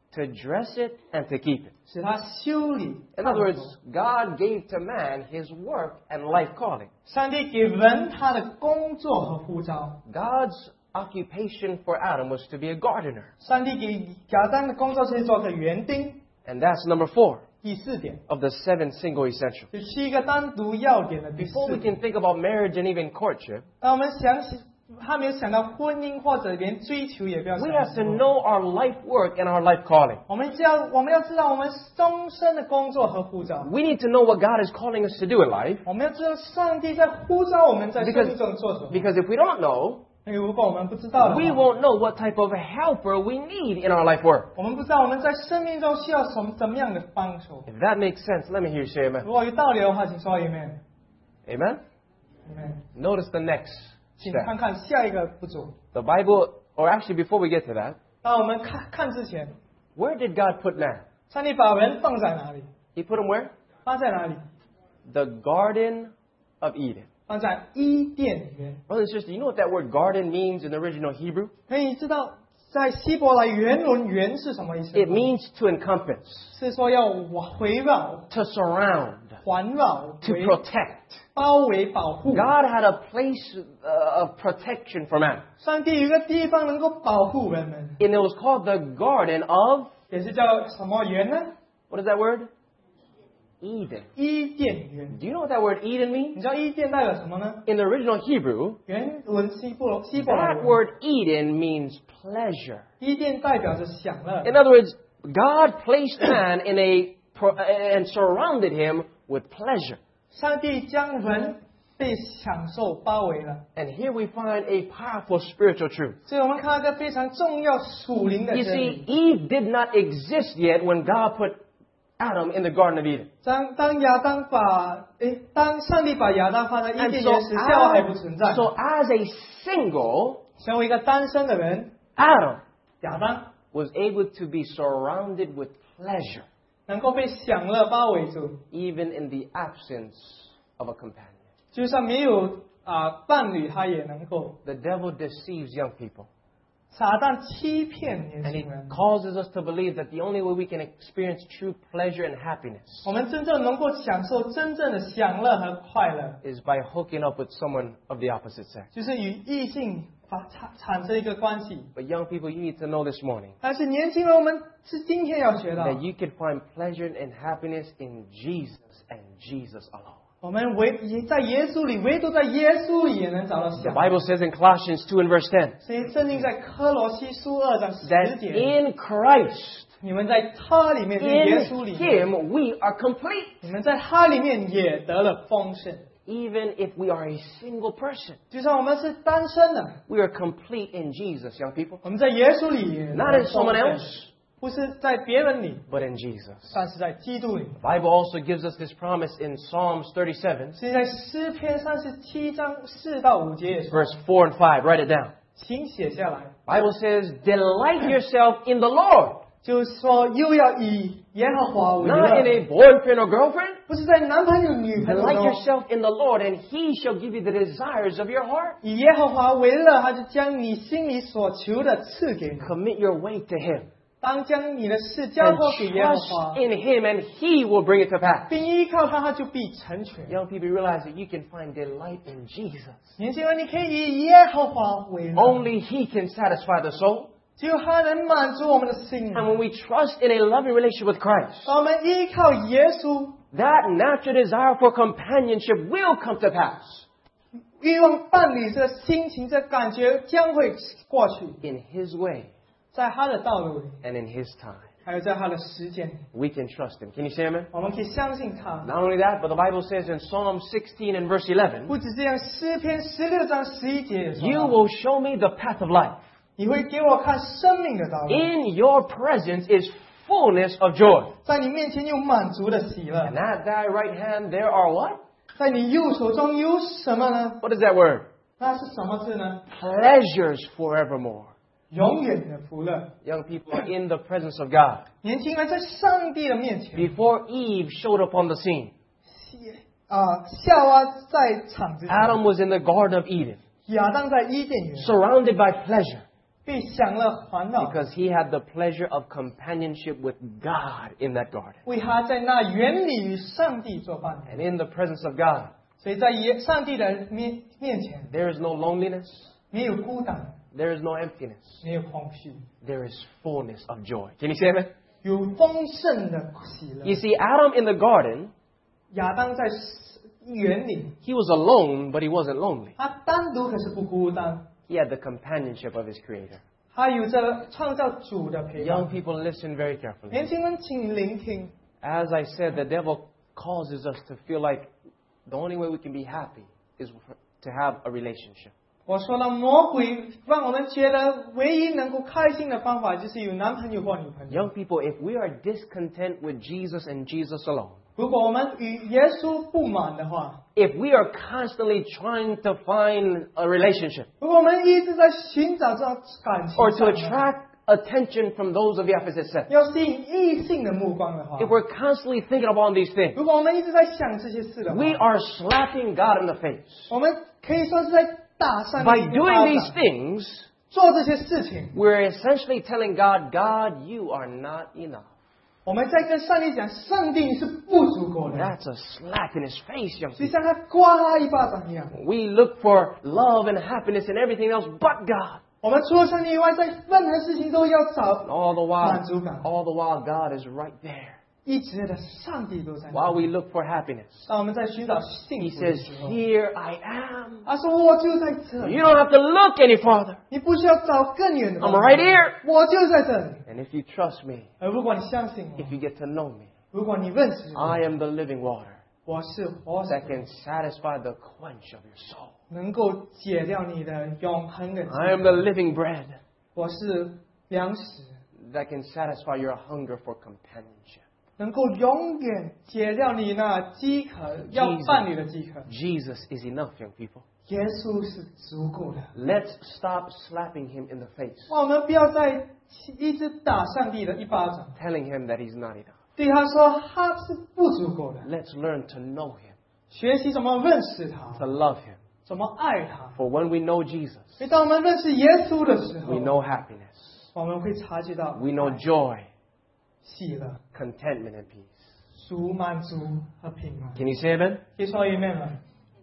A: to dress it, and to keep it.
B: 使他修理。
A: In other words, God gave to man his work and life calling.
B: 上帝给人他的工作和呼召。
A: God's occupation for Adam was to be a gardener.
B: 上帝给亚当的工作是做个园丁。
A: And that's number four
B: 第四点
A: of the seven single essentials.
B: 就七个单独要点的第
A: Before
B: 四
A: we
B: 点。
A: can think about marriage and even courtship,
B: 当我们想起还没有想到婚姻或者连追求也不要想
A: we
B: 到
A: have to know our life work and our life calling.
B: 我们就要我们要知道我们终身的工作和呼召。
A: We need to know what God is calling us to do in life.
B: 我们要知道上帝在呼召我们在生
A: Because,
B: 命中做什么。
A: because if we don't know,
B: 因为如果我们不知道的
A: we
B: 话，
A: won't know what type of helper we need in our life work.
B: 我们不知道我们在生命中需要什么怎么样的帮助。
A: If that makes sense, let me hear you say amen.
B: 如果有道理的话，请说 Amen。
A: Amen?
B: Amen。
A: Notice the next
B: 请
A: step.
B: 看看下一个步骤。
A: The Bible, or actually before we get to that,
B: 当我们看看之前，
A: where did God put man?
B: 上帝把人放在哪里？
A: He put him where?
B: 放在哪里？
A: The Garden of Eden.
B: 放在伊甸园。
A: Brothers and sisters, you know what that word garden means in the original Hebrew?
B: 可以知道，在希伯来原文园是什么意思吗？
A: It means to encompass,
B: 是说要围绕、
A: to surround,
B: 环绕、
A: to
B: 围
A: protect.
B: 包围、保护。
A: God had a place uh, of protection for man.
B: 上帝有一个地方能够保护人们，
A: And it was called the Garden of,
B: 也是叫什么园呢？
A: what is that word? Eden.
B: 伊甸园。
A: Do you know what that word Eden
B: 你
A: means?
B: 知道伊甸代表什么呢？
A: In the original Hebrew,
B: 原文希伯希伯来
A: that
B: 文，
A: word Eden means pleasure.
B: 伊甸代表着享乐。
A: In other words, God placed man in a, pro- and surrounded him with pleasure.
B: 上帝将人被享受包围了，
A: And here we find a powerful spiritual truth.
B: 所以我们看到一个非常重要属灵的
A: You
B: 真
A: see,
B: 理。
A: Eve did not exist yet when God put Adam in the Garden of Eden.
B: 当当亚当把诶，当上帝把亚当放在伊
A: And
B: 甸
A: so
B: 园时，夏娃还不
A: as,
B: 存在。
A: so as a single,
B: 成为一个单身的人，
A: Adam
B: 亚当
A: was able to be surrounded with pleasure,
B: 能够被享乐包围住，
A: even in the absence of a companion.
B: 就算没有啊、伴侣，他也能够。
A: The devil deceives young people.
B: 撒旦欺骗年
A: And
B: 轻
A: it
B: 人，
A: causes us to believe that the only way we can experience true pleasure and happiness
B: 我们真正能够享受真正的享乐和快乐，
A: is by hooking up with someone of the opposite sex.
B: 就是与异性发产产生一个关系。
A: But young people, you need to know this morning
B: 但是年轻人，我们是今天要学到，
A: that you can find pleasure and happiness in Jesus and Jesus alone.
B: 我们唯在耶稣里，唯独在耶稣里也能找到
A: The
B: 享乐。
A: Bible says in Colossians two and verse ten
B: 所以圣经在科罗西书二章十
A: that
B: 节，
A: in Christ,
B: 你们在他里面，在耶稣
A: in
B: 里面，
A: Him, we are complete.
B: 你们在他里面也得了丰盛。
A: Even if we are a single person,
B: 就算我们是单身的，
A: we are complete in Jesus, young people.
B: 我们在耶稣里也得
A: Not
B: 了
A: in
B: 丰
A: someone
B: 盛，
A: else,
B: 不是在别人里，
A: but in Jesus.
B: 但是在基督里。
A: The Bible also gives us this promise in Psalms thirty-seven,
B: 所以在诗篇三十七章四到五节也说，
A: verse four and five. Write it down.
B: 请写下来，
A: Bible says, delight yourself in the Lord,
B: 就是说又要以耶和华为
A: not in
B: 乐，
A: a boyfriend or girlfriend.
B: 不是在男朋友女朋友
A: Delight
B: 中，
A: yourself in the Lord, and He shall give you the desires of your heart.
B: 以耶和华为乐，他就将你心里所求的赐给你。
A: Commit your way to Him,
B: 当将你的事交
A: and
B: 托给耶和
A: trust
B: 华，
A: in Him, and He will bring it to pass.
B: 并依靠他，他就必成全。
A: Young people realize that you can find delight in Jesus.
B: 年轻人，你可以以耶和华为乐，
A: Only He can satisfy the soul.
B: 只有他能满足我们的心。
A: And when we trust in a loving relationship with Christ,
B: 当我们依靠耶稣，
A: that natural desire for companionship will come to pass
B: 欲望伴侣这心情、这感觉将会过去，
A: in His way
B: 在他的道路里，
A: and in His time.
B: 还有在他的时间里，
A: We can trust Him. Can you say amen?
B: 我们可以相信他。
A: Not only that, but the Bible says in Psalm sixteen and verse eleven,
B: 不止这样，诗篇十六章十一节也说
A: You
B: 到
A: will show me the path of life.
B: 你会给我看生命的道路，
A: In your presence is fullness of joy.
B: 在你面前有满足的喜乐
A: And，at thy right hand there are what?
B: 在你右手中有什么呢？
A: What is that word?
B: 那是什么字呢？
A: Pleasures forevermore.
B: 永远的福乐。
A: Young people are in the presence of God.
B: 年轻人在上帝的面前，
A: Before Eve showed up on the scene,
B: 啊，夏娃在场之前，
A: Adam was in the Garden of Eden,
B: 亚当在伊甸园，
A: surrounded by pleasure.
B: 被享乐烦恼，
A: because he had the pleasure of companionship with God in that garden.
B: 为他在那园里与上帝作伴。
A: And in the presence of God,
B: 所以在耶上帝的面面前，
A: there is no loneliness,
B: 没有孤单，
A: there is no emptiness,
B: 没有空虚，
A: there is fullness of joy. Can you say that?
B: 有丰盛的喜乐。
A: You see, Adam in the garden,
B: 亚当在园里，
A: he was alone, but he wasn't lonely.
B: 他单独可是不孤单，
A: He had the companionship of his Creator.
B: 他有着创造主的陪
A: Young
B: 伴。
A: people, listen very carefully.
B: 年轻人，请聆听。
A: As I said, the devil causes us to feel like the only way we can be happy is to have a relationship.
B: 我说了，魔鬼让我们觉得唯一能够开心的方法就是有男朋友或女朋友。
A: Young people, if we are discontent with Jesus and Jesus alone,
B: 如果我们与耶稣不满的话，
A: if we are constantly trying to find a relationship
B: 如果我们一直在寻找这种感情
A: or to
B: 上的，
A: attract attention from those of the opposite sex,
B: 要吸引异性的目光的话，
A: if we're constantly thinking about these things,
B: 如果我们一直在想这些事的话，
A: we are slapping God in the face.
B: 我们可以说是在打上
A: By
B: 帝的
A: doing
B: 巴
A: these
B: 掌。
A: things,
B: 做这些事情，
A: we're essentially telling God, God, you are not enough.
B: 我们在跟上帝讲，上帝你是不足够的，
A: That's a slap in his face, young
B: 就
A: people.
B: 像他刮他一巴掌一样。
A: We look for love and happiness and everything else but God.
B: 我们除了上帝以外，在任何事情都要
A: And
B: 找
A: all the while,
B: 满足感，
A: all the while, God is right there
B: 一直的上帝都在那。
A: while we look for happiness.
B: 当我们在寻找幸
A: He
B: 福的
A: says,
B: 时候，
A: here I am.
B: 他说我就在这里，
A: You don't have to look any farther.
B: 你不需要找更远的方
A: I'm
B: 向，
A: right here.
B: 我就在这里。
A: And if you trust me,
B: 而如果你相信
A: if
B: 我，
A: you get to know me,
B: 如果你认识我，
A: I am the living water
B: 我是活水
A: that，can satisfy the quench of your soul.
B: 能够解掉你的永恒的饥
A: I am the living bread
B: 我是粮食，
A: that can satisfy your hunger for companionship.
B: 能够永远解掉你那饥渴要伴侣的饥渴。
A: Jesus is enough, young people.
B: 耶稣是足够的。
A: Let's stop slapping him in the face,
B: 我们不要再一直打上帝的一巴掌，
A: telling him that he's not enough.
B: 对他说他是不足够的。
A: Let's learn to know him,
B: 学习怎么认识他，
A: to love him.
B: 怎么爱他。
A: For when we know Jesus,
B: 所以当我们认识耶稣的时候
A: we，know happiness,
B: 我们会察觉到
A: we know joy,
B: 喜乐、
A: contentment, and peace.
B: 足、满足和平安。
A: Can you say amen?
B: 可以说 Amen 吗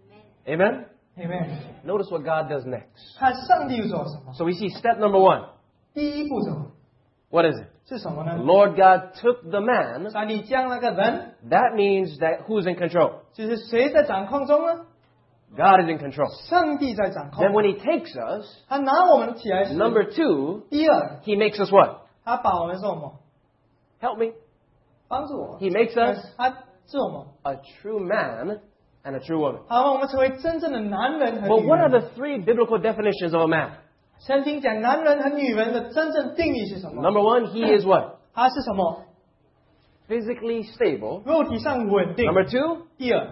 A: Amen?
B: ？Amen。
A: Notice what God does next.
B: 看上帝又做什么？
A: So we see step number one.
B: 第一步骤
A: What is it?
B: 是什么
A: The
B: 呢？
A: Lord God took the man.
B: 上帝将那个人，
A: That means that who's in control?
B: 就是谁在掌控中呢？
A: God is in control.
B: 上帝在掌
A: Then
B: 控。
A: when He takes us,
B: 他拿我们起来时，
A: number two,
B: 第二，
A: He makes us what?
B: 他把我们做什么？
A: Help me.
B: 帮助我。
A: He makes us
B: 他做我们，
A: a true man and a true woman.
B: 他让我们成为真正的男人和
A: But
B: 女
A: what are
B: 人。
A: the three biblical definitions of a man?
B: 圣经讲男人和女人的真正定义是什么？
A: Number one, he is what?
B: 他是什么？
A: Physically stable.
B: 肉体上稳定。
A: Number two,
B: 第二，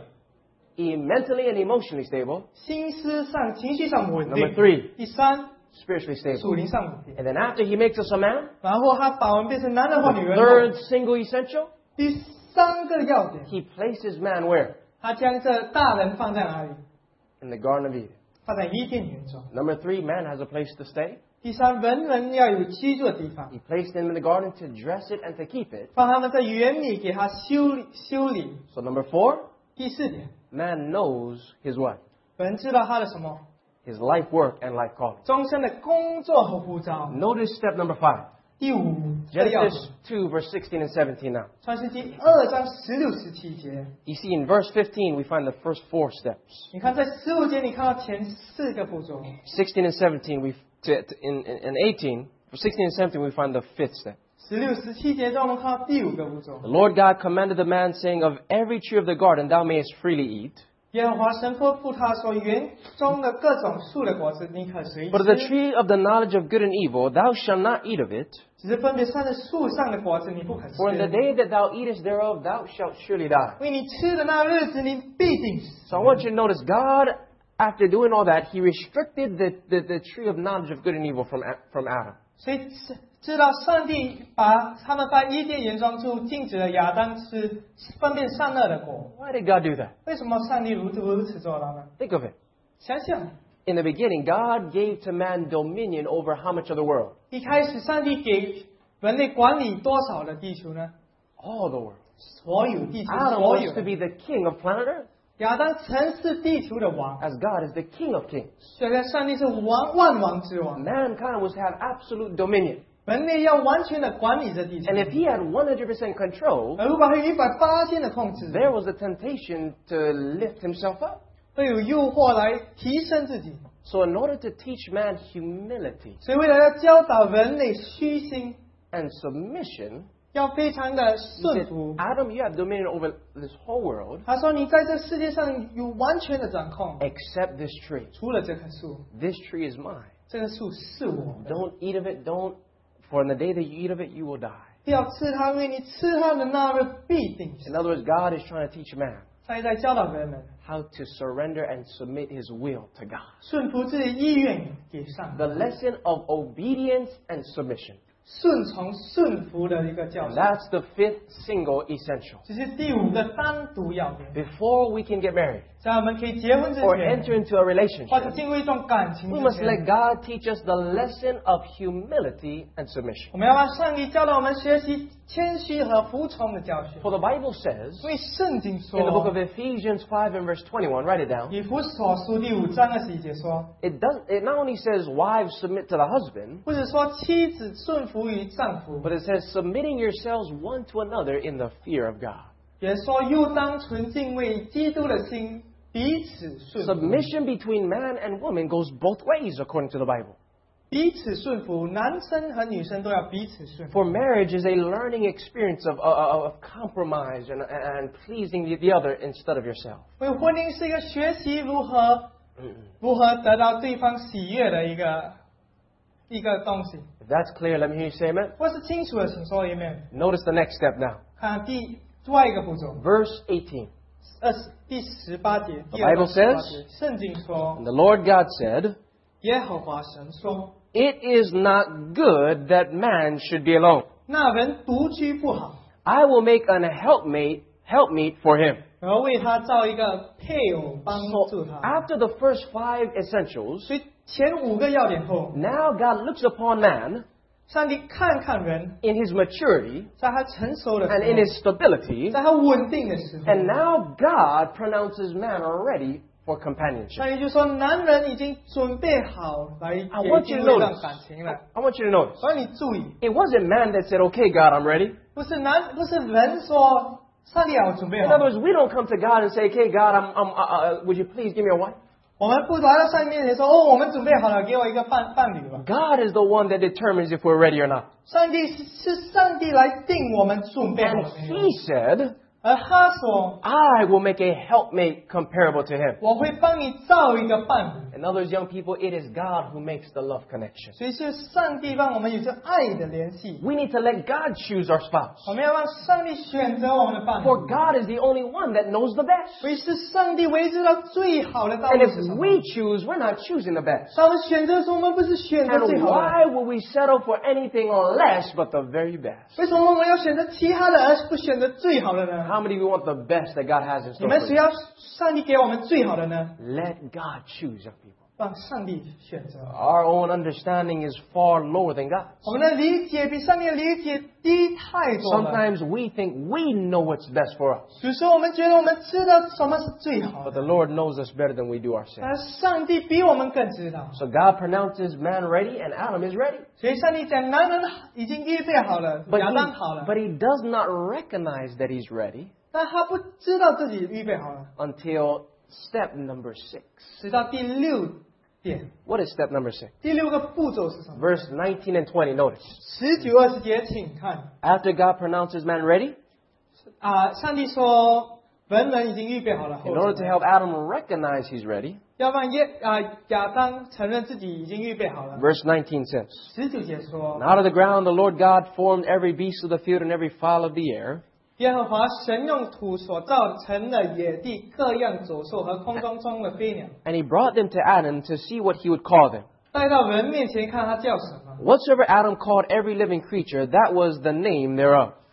A: he mentally and emotionally stable.
B: 心思上、情绪上稳
A: Number
B: 定。
A: three,
B: 第三，
A: spiritually stable.
B: 属灵上稳定。
A: And then after he makes us a man,
B: 然后他把我们变成男人或女人后。
A: third single essential,
B: 第三个要点，
A: he places man where?
B: 他将这大人放在哪里？
A: In the Garden of Eden.
B: 放在伊甸园中。
A: Number three, man has a place to stay.
B: 第三，人人要有居住的地方，
A: He placed him in the garden to dress it and to keep it.
B: 帮他们在园里给他修理修理。
A: So number four,
B: 第四点，
A: man knows his what?
B: 人知道他的什么？
A: His life work and life calling.
B: 终身的工作和呼召。
A: Notice step number five.
B: 第五个要点，
A: Genesis two, verse sixteen and seventeen now.
B: 创世纪二章十六、十七节。
A: You see, in verse fifteen, we find the first four steps.
B: 你看，在十五节你看到前四个步骤，
A: sixteen and seventeen, we to, to- in, in, in eighteen, for sixteen and seventeen, we find the fifth step.
B: 十六、十七节中我们看到第五个步骤
A: The。Lord God commanded the man, saying, Of every tree of the garden thou mayest freely eat,
B: 耶和华神吩咐他说：“园中的各种树的果子你可随
A: but of the
B: 吃，
A: tree of the knowledge of good and evil thou shalt not eat of it,
B: 只是分别善的树上的果子你不可吃。
A: for in the day that thou eatest thereof thou shalt surely die.
B: 因为你吃的那日子，你必定死。
A: So I want you to notice, God, after doing all that, He restricted the, the, the tree of knowledge of good and evil from, A- from Adam.
B: 所以知知道上帝把他们在伊甸园中就禁止了亚当吃分辨善恶的果。
A: Why did God do that?
B: 为什么上帝如如此做了呢？
A: Think of it.
B: 想想，
A: in the beginning, God gave to man dominion over how much of the world?
B: 一开始，上帝给人类管理多少的地球呢？
A: All the world.
B: 所有地球，
A: Adam
B: 所有
A: wants to be the king of planet Earth,
B: 亚当曾是地球的王，
A: as God is the king of kings.
B: 现在上帝是王万王之王，
A: Mankind was to have absolute dominion.
B: 人类要完全的管理这地球
A: And。if he had one hundred percent control,
B: 而如果他有一百八千的控制，
A: there was a temptation to lift himself up.
B: 会有诱惑来提升自己。
A: So in order to teach man humility
B: 所以为了要教导人类虚心，
A: and submission,
B: 要非常的
A: he
B: 顺
A: said,
B: 服。
A: Adam, you have dominion over this whole world
B: 他说：“你在这世界上有完全的掌控，
A: except this tree.
B: 除了这棵树，
A: This tree is mine.
B: 这棵树是我的，
A: Don't eat of it. Don't, for in the day that you eat of it, you will die.
B: 不要吃它，因为你吃它的那日必定死。
A: In other words, God is trying to teach man
B: 上帝在教导人们
A: how to surrender and submit his will to God.
B: 顺服自己意愿给上帝
A: The lesson of obedience and submission.
B: 顺从顺服的一个教
A: And
B: 训，
A: that's the fifth single essential.
B: 这是第五个单独要点。
A: Before we can get married
B: 在我们可以结婚之
A: or
B: 前，
A: enter into a
B: 或者
A: relationship,
B: 进入一段感情
A: we
B: 之
A: must
B: 前，
A: let God teach us the lesson of humility and submission.
B: 我们要让上帝教导我们学习谦虚和服从的教训。
A: For the Bible says
B: 因为圣经
A: in the book of
B: 说，
A: Ephesians five and verse twenty-one, write it down.
B: 以弗所书第五章二十一节说，
A: It does. It not only says wives submit to the husband,
B: 不是说妻子顺服于丈夫，
A: but it says submitting yourselves one to another in the fear of God.
B: 也说又当存敬畏基督的心，彼此顺服。
A: Submission between man and woman goes both ways according to the Bible.
B: 彼此顺服，男生和女生都要彼此顺服。
A: For marriage is a learning experience of, of, of compromise and, and pleasing the, the other instead of yourself.
B: 因为婚姻是一个学习如何如何得到对方喜悦的一个一个东西。
A: If that's clear, let me hear you say amen.
B: 或是清楚的，请说一遍。
A: Notice the next step now.
B: 看第另外一个步骤，
A: Verse eighteen.
B: 二十第十八节，
A: The
B: 第二到
A: Bible
B: 十八
A: says-
B: 节，圣经说
A: And，the Lord God said,
B: 耶和华神说，
A: It is not good that man should be alone.
B: 那人独居不好，
A: I will make an helpmate, helpmeet for him.
B: 而为他造一个配偶帮助
A: So
B: 他。
A: after the first five essentials,
B: 所以前五个要点后，
A: now God looks upon man
B: 上帝看看人，
A: in his maturity
B: 在他成熟的时
A: and in
B: 候，
A: his stability,
B: 在他稳定的时候，
A: and now God pronounces man ready for companionship.
B: 上帝就说，男人已经准备好来
A: I
B: 给
A: want
B: 进
A: you
B: 入
A: to
B: 一段
A: notice.
B: 感情了。
A: I want you to notice.
B: 所以你注意，
A: It wasn't man that said, okay, God, I'm ready.
B: 不是男，不是人说，上帝啊，我准备
A: In
B: 好
A: other。words, we don't come to God and say, okay, God, I'm, I'm, uh, uh, would you please give me a wife?
B: 我们不来到上帝面前说，哦，我们准备好了，给我一个伴伴侣吧。
A: God is the one that determines if we're ready or not.
B: 上帝是是上帝来定我们准备好
A: And
B: 了没有，
A: he said,
B: 而他说，
A: I will make a helpmate comparable to him.
B: 我会帮你造一个伴侣。
A: And others young people, it is God who makes the love connection.
B: 所以是上帝让我们有着爱的联系，
A: We need to let God choose our spouse.
B: 我们要让上帝选择我们的伴侣。
A: For God is the only one that knows the best.
B: 所以是上帝唯一知道最好的道
A: And
B: 路是什
A: if
B: 么。
A: we choose, we're not choosing the best.
B: 当我们选择的时候，我们不是选择最
A: And
B: 好的。
A: why would we settle for anything less but the very best?
B: 为什么我们要选择其他的，而不选择最好的呢？
A: How many of you want the best that God has in
B: 你
A: store
B: 们
A: for
B: 谁
A: you?
B: 要上帝给我们最好的呢？
A: Let God choose, young people.
B: 让上帝选择。
A: Our own understanding is far lower than God's.
B: 我们的理解比上帝的理解低太多了。
A: Sometimes we think we know what's best for us.
B: 有时候我们觉得我们知道什么是最好
A: But
B: 的，
A: the Lord knows us better than we do
B: 而
A: ourselves.
B: 上帝比我们更知道。
A: So God pronounces man ready and Adam is ready.
B: 所以上帝讲，男人已经预备好了，
A: But
B: 亚当好
A: he,
B: 了，
A: but he does not recognize that he's ready
B: 但他不知道自己预备好了。
A: until step number six.
B: 直到第六点，
A: What is step number six?
B: 第六个步骤是什么？
A: Verse nineteen and twenty, notice.
B: 十九、二十节，请看
A: After God pronounces man ready,
B: 啊、上帝说，人人已经预备好了，
A: in order to help Adam recognize he's ready,
B: 要让耶啊、亚当承认自己已经预备好了。
A: verse nineteen says,
B: 十九节说
A: And，out of the ground the Lord God formed every beast of the field and every fowl of the air,
B: 耶和华神用土所造成的野地各样走兽和空中中的飞鸟，
A: and he brought them to Adam to see what he would call them.
B: 带到人面前看他叫什么。
A: Whatsoever Adam called every living creature, that was the name thereof.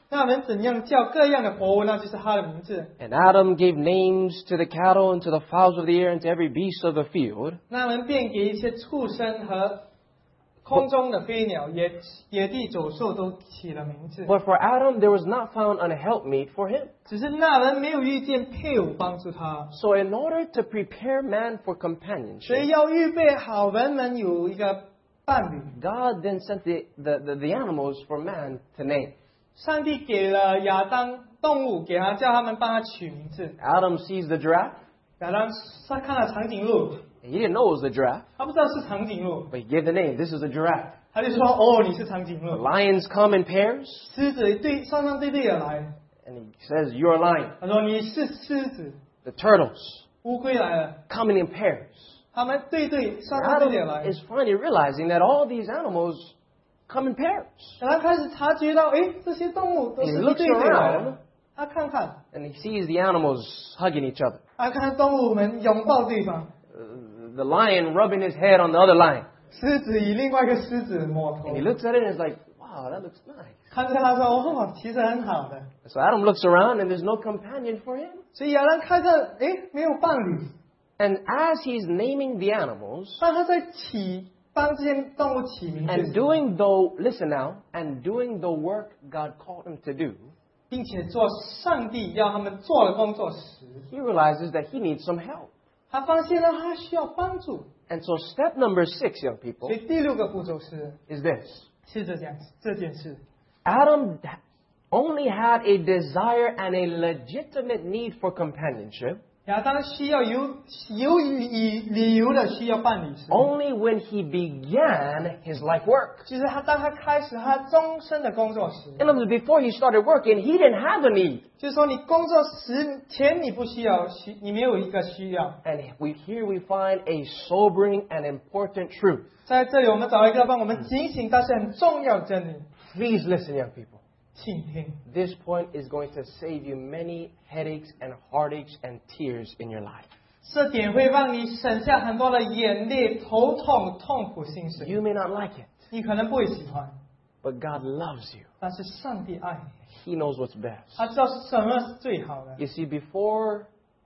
B: 那我们怎样叫各样的活物，那就是他的名字。
A: And Adam gave names to the cattle and to the fowls of the air and to every beast of the field.
B: 那我们便给一些畜生和空中的飞鸟、野野地走兽都起了名字。
A: But for Adam, there was not found an helpmeet for him.
B: 只是那人没有遇见配偶帮助他，
A: So in order to prepare man for
B: 所以
A: companionship,
B: 要预备好人们有一个伴侣。
A: God then sent the, the, the, the animals for man to name.
B: 上帝给了亚当动物，给他叫他们帮他取名字。
A: Adam sees the giraffe.
B: 亚当他看了长颈鹿，
A: He didn't know it was the giraffe,
B: 他不知道是长颈鹿，
A: but he gave the name. This is a giraffe.
B: 他就说：“哦，你是长颈
A: The
B: 鹿。
A: lions come in pairs, ”
B: 狮子对双双对对的来，
A: and he says, "You're a lion."
B: 他说：“你是狮子。
A: The turtles ”
B: 乌龟来了，
A: coming in pairs.
B: 他们对对双双对对的
A: Adam
B: 来。
A: is finally realizing that all these animals come in pairs.
B: 等他开始察觉到，哎，这些动物都
A: He
B: 是一
A: looks
B: 对对来
A: around
B: 的。他看看，
A: and he sees the animals hugging each other.
B: 他看动物们拥抱对方，
A: Uh, the lion rubbing his head on the other lion.
B: 狮子与另外一个狮子摸头
A: And he，looks at it and is like, wow, that looks nice.
B: 看着他说：“哦，其实很好的。
A: So Adam looks around and there's no companion for him. ”
B: 所以亚当看着，哎，没有伴侣。
A: And as he's naming the animals
B: 当他在起帮这些动物起名字
A: and doing the, listen now, and doing the work God called him to do,
B: 并且做上帝要他们做的工作时，
A: he realizes that he needs some help.
B: 他发现了他需要帮助。
A: And so step number six, young people,
B: 所以第六个步骤是
A: is this.
B: 是这样这件事。
A: Adam only had a desire and a legitimate need for companionship
B: 亚当需要有有以理由的需要伴侣时，
A: only when he began his life work.
B: 就是他当他开始他终身的工作时，
A: In other words, before he started working, he didn't have a need.
B: 就是说你工作时前你不需要需你没有一个需要。
A: And we, here we find a sobering and important truth.
B: 在这里我们找一个帮我们警醒，但是很重要的真理，
A: Please listen, young people.
B: 请听。
A: This point is going to save you many headaches and heartaches and tears in your life.
B: 这点会让你省下很多的眼泪、头痛、痛苦、心碎。
A: You may not like it,
B: 你可能不会喜欢，
A: but God loves you.
B: 但是上帝爱你，
A: He knows what's best.
B: 他知道什么是最好的。
A: You see, before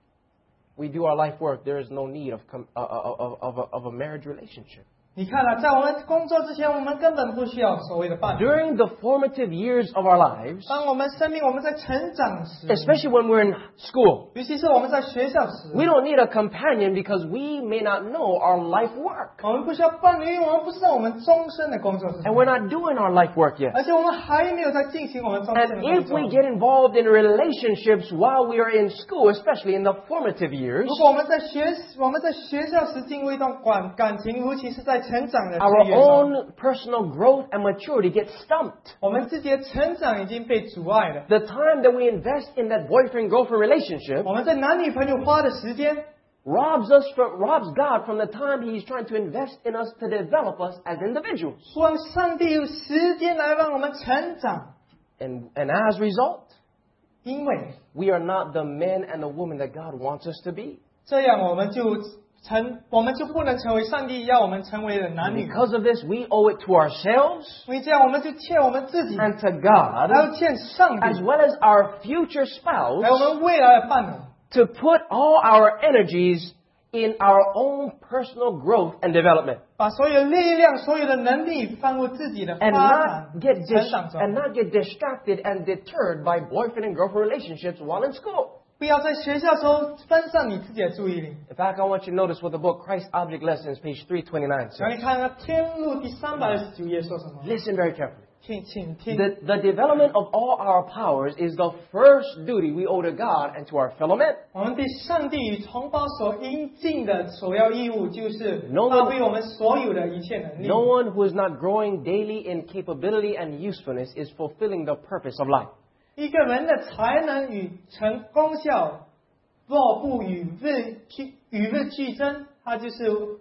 A: we do our life work, there is no need of, com- uh, uh, of, of, a, of a marriage relationship.
B: 你看了，在我们工作之前，我们根本不需要所谓的伴侣。
A: During the formative years of our lives,
B: 当我们生命我们在成长时，
A: especially when we're in school,
B: 尤其是我们在学校时，
A: we don't need a companion because we may not know our life work.
B: 我们不需要伴侣，因为我们不知道我们终身的工作是什
A: And
B: 么，
A: we're not doing our life work yet.
B: 而且我们还没有在进行我们终身
A: And
B: 的工
A: if
B: 作
A: we。get involved in relationships while we are in school, especially in the formative years,
B: 如果我们在学我们在学校时进入一段感感情，尤其是在成长的
A: our
B: 岁月上，
A: own personal growth and maturity gets stumped.
B: 我们自己的成长已经被阻碍了。
A: The time that we invest in that boyfriend-girlfriend relationship
B: 我们在男女朋友花的时间，
A: robs us from, robs God from the time He's trying to invest in us to develop us as individuals.
B: 让上帝有时间来让我们成长，
A: And, and as a result,
B: 因为
A: we are not the men and the women that God wants us to be.
B: 这样我们就成，我们就不能成为上帝要我们成为的男女。
A: Because of this, we owe it to ourselves
B: 因为这样我们就欠我们自己，
A: and to
B: 还
A: God,
B: 要欠上
A: as
B: 帝，
A: well as our future
B: 还有我
A: spouse,
B: 们未来的伴侣，
A: to put all our energies in our own personal growth and development.
B: 把所有的力量、所有的能力放入自己的
A: And
B: 发
A: not
B: 展
A: get
B: 成
A: dis-
B: 长中，
A: and not get distracted and deterred by boyfriend and girlfriend relationships while in school.
B: 不要在学校时候分散你自己的注意力。
A: In fact, I want you to notice what the book Christ Object Lessons, page three twenty-nine
B: 让
A: says.
B: 你看看《天路》第三百二十九页说什么，
A: Listen very carefully.
B: 请请听。
A: The, the development of all our powers is the first duty we owe to God and to our fellow men.
B: 我们对上帝与同胞所应尽的首要义务，就是
A: No one-
B: 发挥我们所有的一切能力。
A: No one who is not growing daily in capability and usefulness is fulfilling the purpose of life.
B: 一个人的才能与成功效，若不与日俱与日俱增，他就是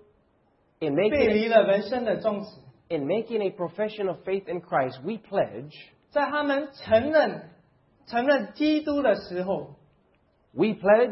A: In
B: 背
A: making,
B: 离了人生的宗旨。
A: in making a profession of faith in Christ, we pledge,
B: 在他们承认承认基督的时候，
A: we pledge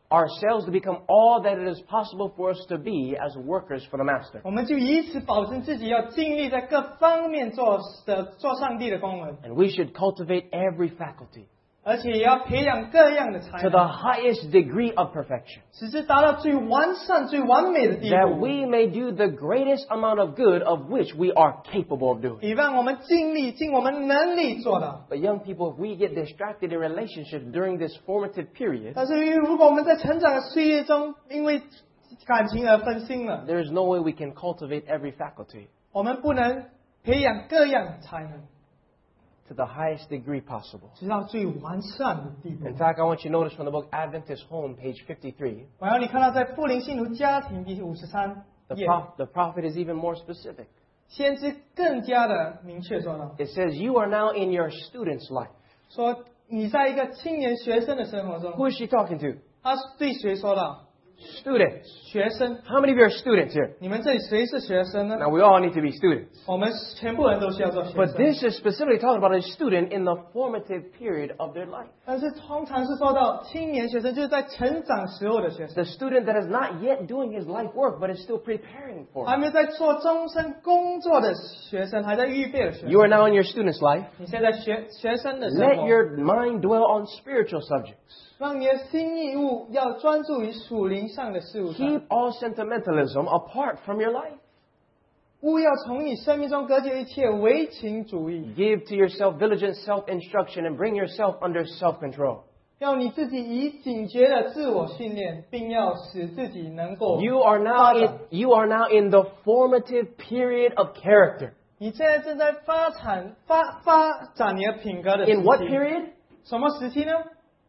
A: ourselves to become all that it is possible for us to be as workers for the Master.
B: 我们就以此保证自己要尽力在各方面做的做上帝的工人，
A: And we should cultivate every faculty
B: 而且也要培养各样的才
A: to the
B: 能，
A: highest degree of perfection,
B: 使之达到最完善、最完美的地
A: that
B: 步，
A: we may do the greatest amount of good of which we are capable of doing.
B: 以让我们尽力尽我们能力做到。
A: But young people, if we get distracted in relationships during this formative period,
B: 但是，如果我们在成长的岁月中因为感情而分心了，
A: there is no way we can cultivate every faculty
B: 我们不能培养各样的才能，
A: to the highest degree possible.
B: 直到最完善的地步
A: In。fact, I want you to notice from the book Adventist Home, page fifty-three,
B: 我要你看到在富林信徒家庭第五十三
A: the,
B: 页，
A: prof- the prophet is even more specific.
B: 先知更加的明确说到，
A: It says, you are now in your student's life.
B: 说你在一个青年学生的生活中，
A: Who is she talking to?
B: 他对谁说到？
A: Students.
B: 学生，
A: How many of you are students here?
B: 你们这里谁是学生呢？
A: Now, we all need to be students.
B: 我们全部人都需要做学
A: But
B: 生，
A: this is specifically talking about a student in the formative period of their life.
B: 但是通常是说到青年学生，就是在成长时候的学生，
A: The student that is not yet doing his life work, but is still preparing for
B: 还
A: it.
B: 没有在做终身工作的学生，还在预备的学
A: You are
B: 生。
A: now in your student's life.
B: 你现在学学生的时
A: Let
B: 候，
A: your mind dwell on spiritual subjects.
B: 让你的心意物要专注于属灵上的事物上，
A: Keep all sentimentalism apart from your life.
B: 勿要从你生命中隔绝一切唯情主义，
A: Give to yourself diligent self-instruction and bring yourself under self-control.
B: 要你自己以警觉的自我训练，并要使自己能够
A: You are
B: 发
A: now
B: 展
A: in, you are now in the formative period of character.
B: 你现在正在发展发发展你的品格的时
A: In what
B: 期。
A: period?
B: 什么时期呢？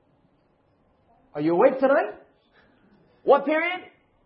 A: Are you awake tonight? What period?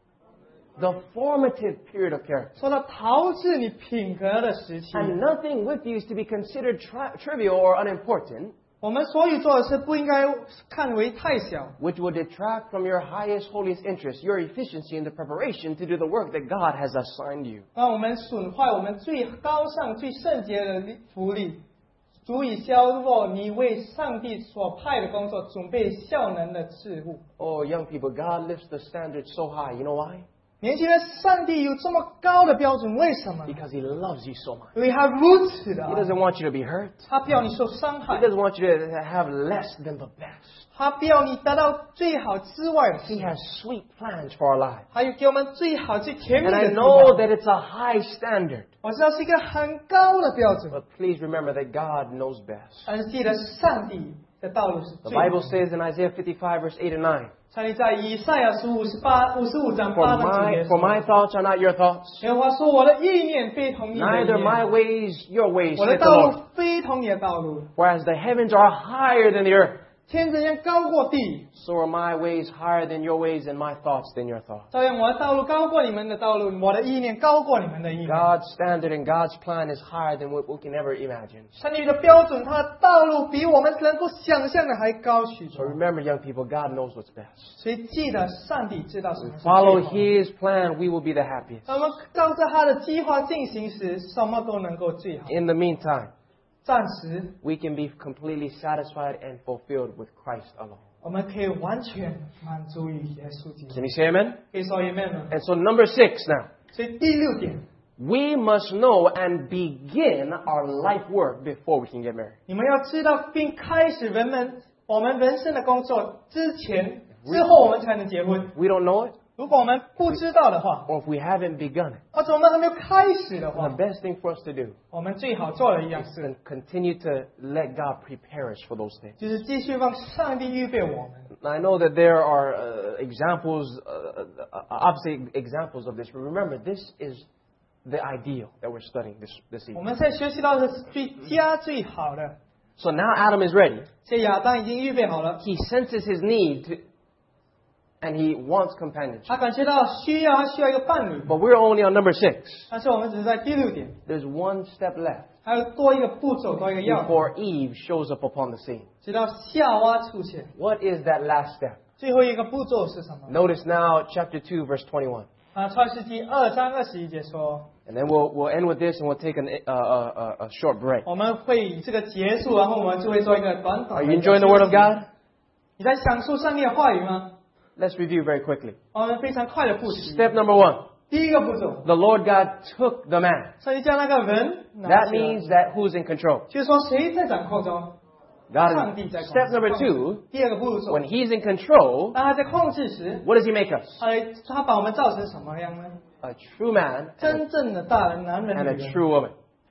A: The formative period of character.
B: 说到陶冶你品格的时期，
A: And nothing with you is to be considered tri- trivial or unimportant,
B: 我们所有做的事不应该看为太小，
A: which will detract from your highest, holiest interest, your efficiency in the preparation to do the work that God has assigned you.
B: 让我们损坏我们最高尚、最圣洁的福利，足以削弱你为上帝所派的工作准备效能的事物。
A: Oh, young people, God lifts the standard so high. You know why?
B: 年轻人，上帝有这么高的标准，为什么？
A: Because He loves you so much.
B: 因为他如此的
A: He
B: 爱，
A: doesn't want you to be hurt.
B: 他不要你受伤
A: He
B: 害，
A: doesn't want you to have less than the best.
B: 他不要你得到最好之外的
A: He
B: 事，
A: has sweet plans for our lives.
B: 还有给我们最好、最甜蜜
A: And
B: 的
A: I
B: 计
A: know
B: 划。
A: that it's a high standard.
B: 我知道是一个很高的标准，
A: But please remember that God knows best.
B: 但是记得上帝的道路是
A: The
B: 最好
A: Bible
B: 的。
A: says in Isaiah fifty-five, verse eight and nine,
B: 上帝在以赛亚书五十八、五十五章
A: For
B: 八到九
A: my,
B: 节
A: for my thoughts are not your thoughts,
B: 耶和华说：“我的意念非同你的意
A: neither my
B: 念，
A: ways your ways,
B: 我的
A: saith the
B: 道
A: Lord.
B: 路非同你的道路。
A: Whereas the heavens are higher than the earth,
B: 天怎样高过地，
A: so are my ways higher than your ways, and my thoughts than your thoughts.
B: 照样我的道路高过你们的道路，我的意念高过你们的意念。
A: God's standard and God's plan is higher than what we can ever imagine.
B: 上帝的标准，他的道路比我们能够想象的还高许
A: So
B: 多。
A: remember, young people, God knows what's best.
B: 所以记得，上帝知道什么是最
A: Follow
B: 好的。
A: His plan, we will be the happiest.
B: 当我们照着他的计划进行时，什么都能够最好。
A: In the meantime,
B: 暂时，
A: we can be completely satisfied and fulfilled with Christ alone.
B: 我们可以完全满足于耶稣基督。
A: Can you say amen?
B: 可以说 amen 吗？
A: And so number six now.
B: 所以第六点，
A: We must know and begin our life work before we can get married.
B: 你们要知道并开始人们我们人生的工作之前、之后，我们才能结婚。
A: We don't know it,
B: 如果我们不知道的话，
A: or if we haven't begun it,
B: 或者我们还没有开始的
A: the
B: 话，
A: best thing for us to do
B: 我们最好做的一样
A: is
B: 事，
A: to continue to let God prepare us for those things.
B: 就是继续让上帝预备我们。
A: Now, I know that there are uh, examples, uh, uh, obviously examples of this, but remember, this is the ideal that we're studying this, this
B: 我
A: evening.
B: 们现在学习到的是最佳最好的。
A: So now Adam is ready.
B: 这亚当已经预备好了，
A: He senses his need to, and he wants companionship.
B: 他感觉到需要，他需要一个伴侣。
A: But we're only on number six.
B: 但是我们只是在第六点，
A: There's one step left
B: 还有多一个步骤，多一个要点，
A: before Eve shows up upon the scene.
B: 直到夏娃出现。
A: What is that last step?
B: 最后一个步骤是什么？
A: Notice now chapter two, verse twenty-one.
B: 啊，创世纪二章二十一节说，
A: And then we'll, we'll end with this and we'll take an, uh, uh, uh, a short break.
B: 我们会以这个结束，然后我们就会做一个短短
A: Are
B: 的
A: you
B: 一个
A: enjoying the Word of
B: 休息
A: God?
B: 你在享受上帝的话语吗？
A: let's review very quickly.
B: 我们非常快的复习。
A: Step number one,
B: 第一个步骤，
A: the Lord God took the man.
B: 上帝将那个人拿
A: That
B: 起来，
A: means that who's in control?
B: 就是说谁在掌控中？
A: God
B: 上帝在
A: is.
B: 控制。
A: Step number two,
B: 第二个步骤
A: when，he's in control,
B: 当他在控制时，
A: what does he make us?
B: 他他把我们造成什么样呢？
A: A true man
B: 真正的大人、男人、
A: and a
B: 女人。
A: true woman.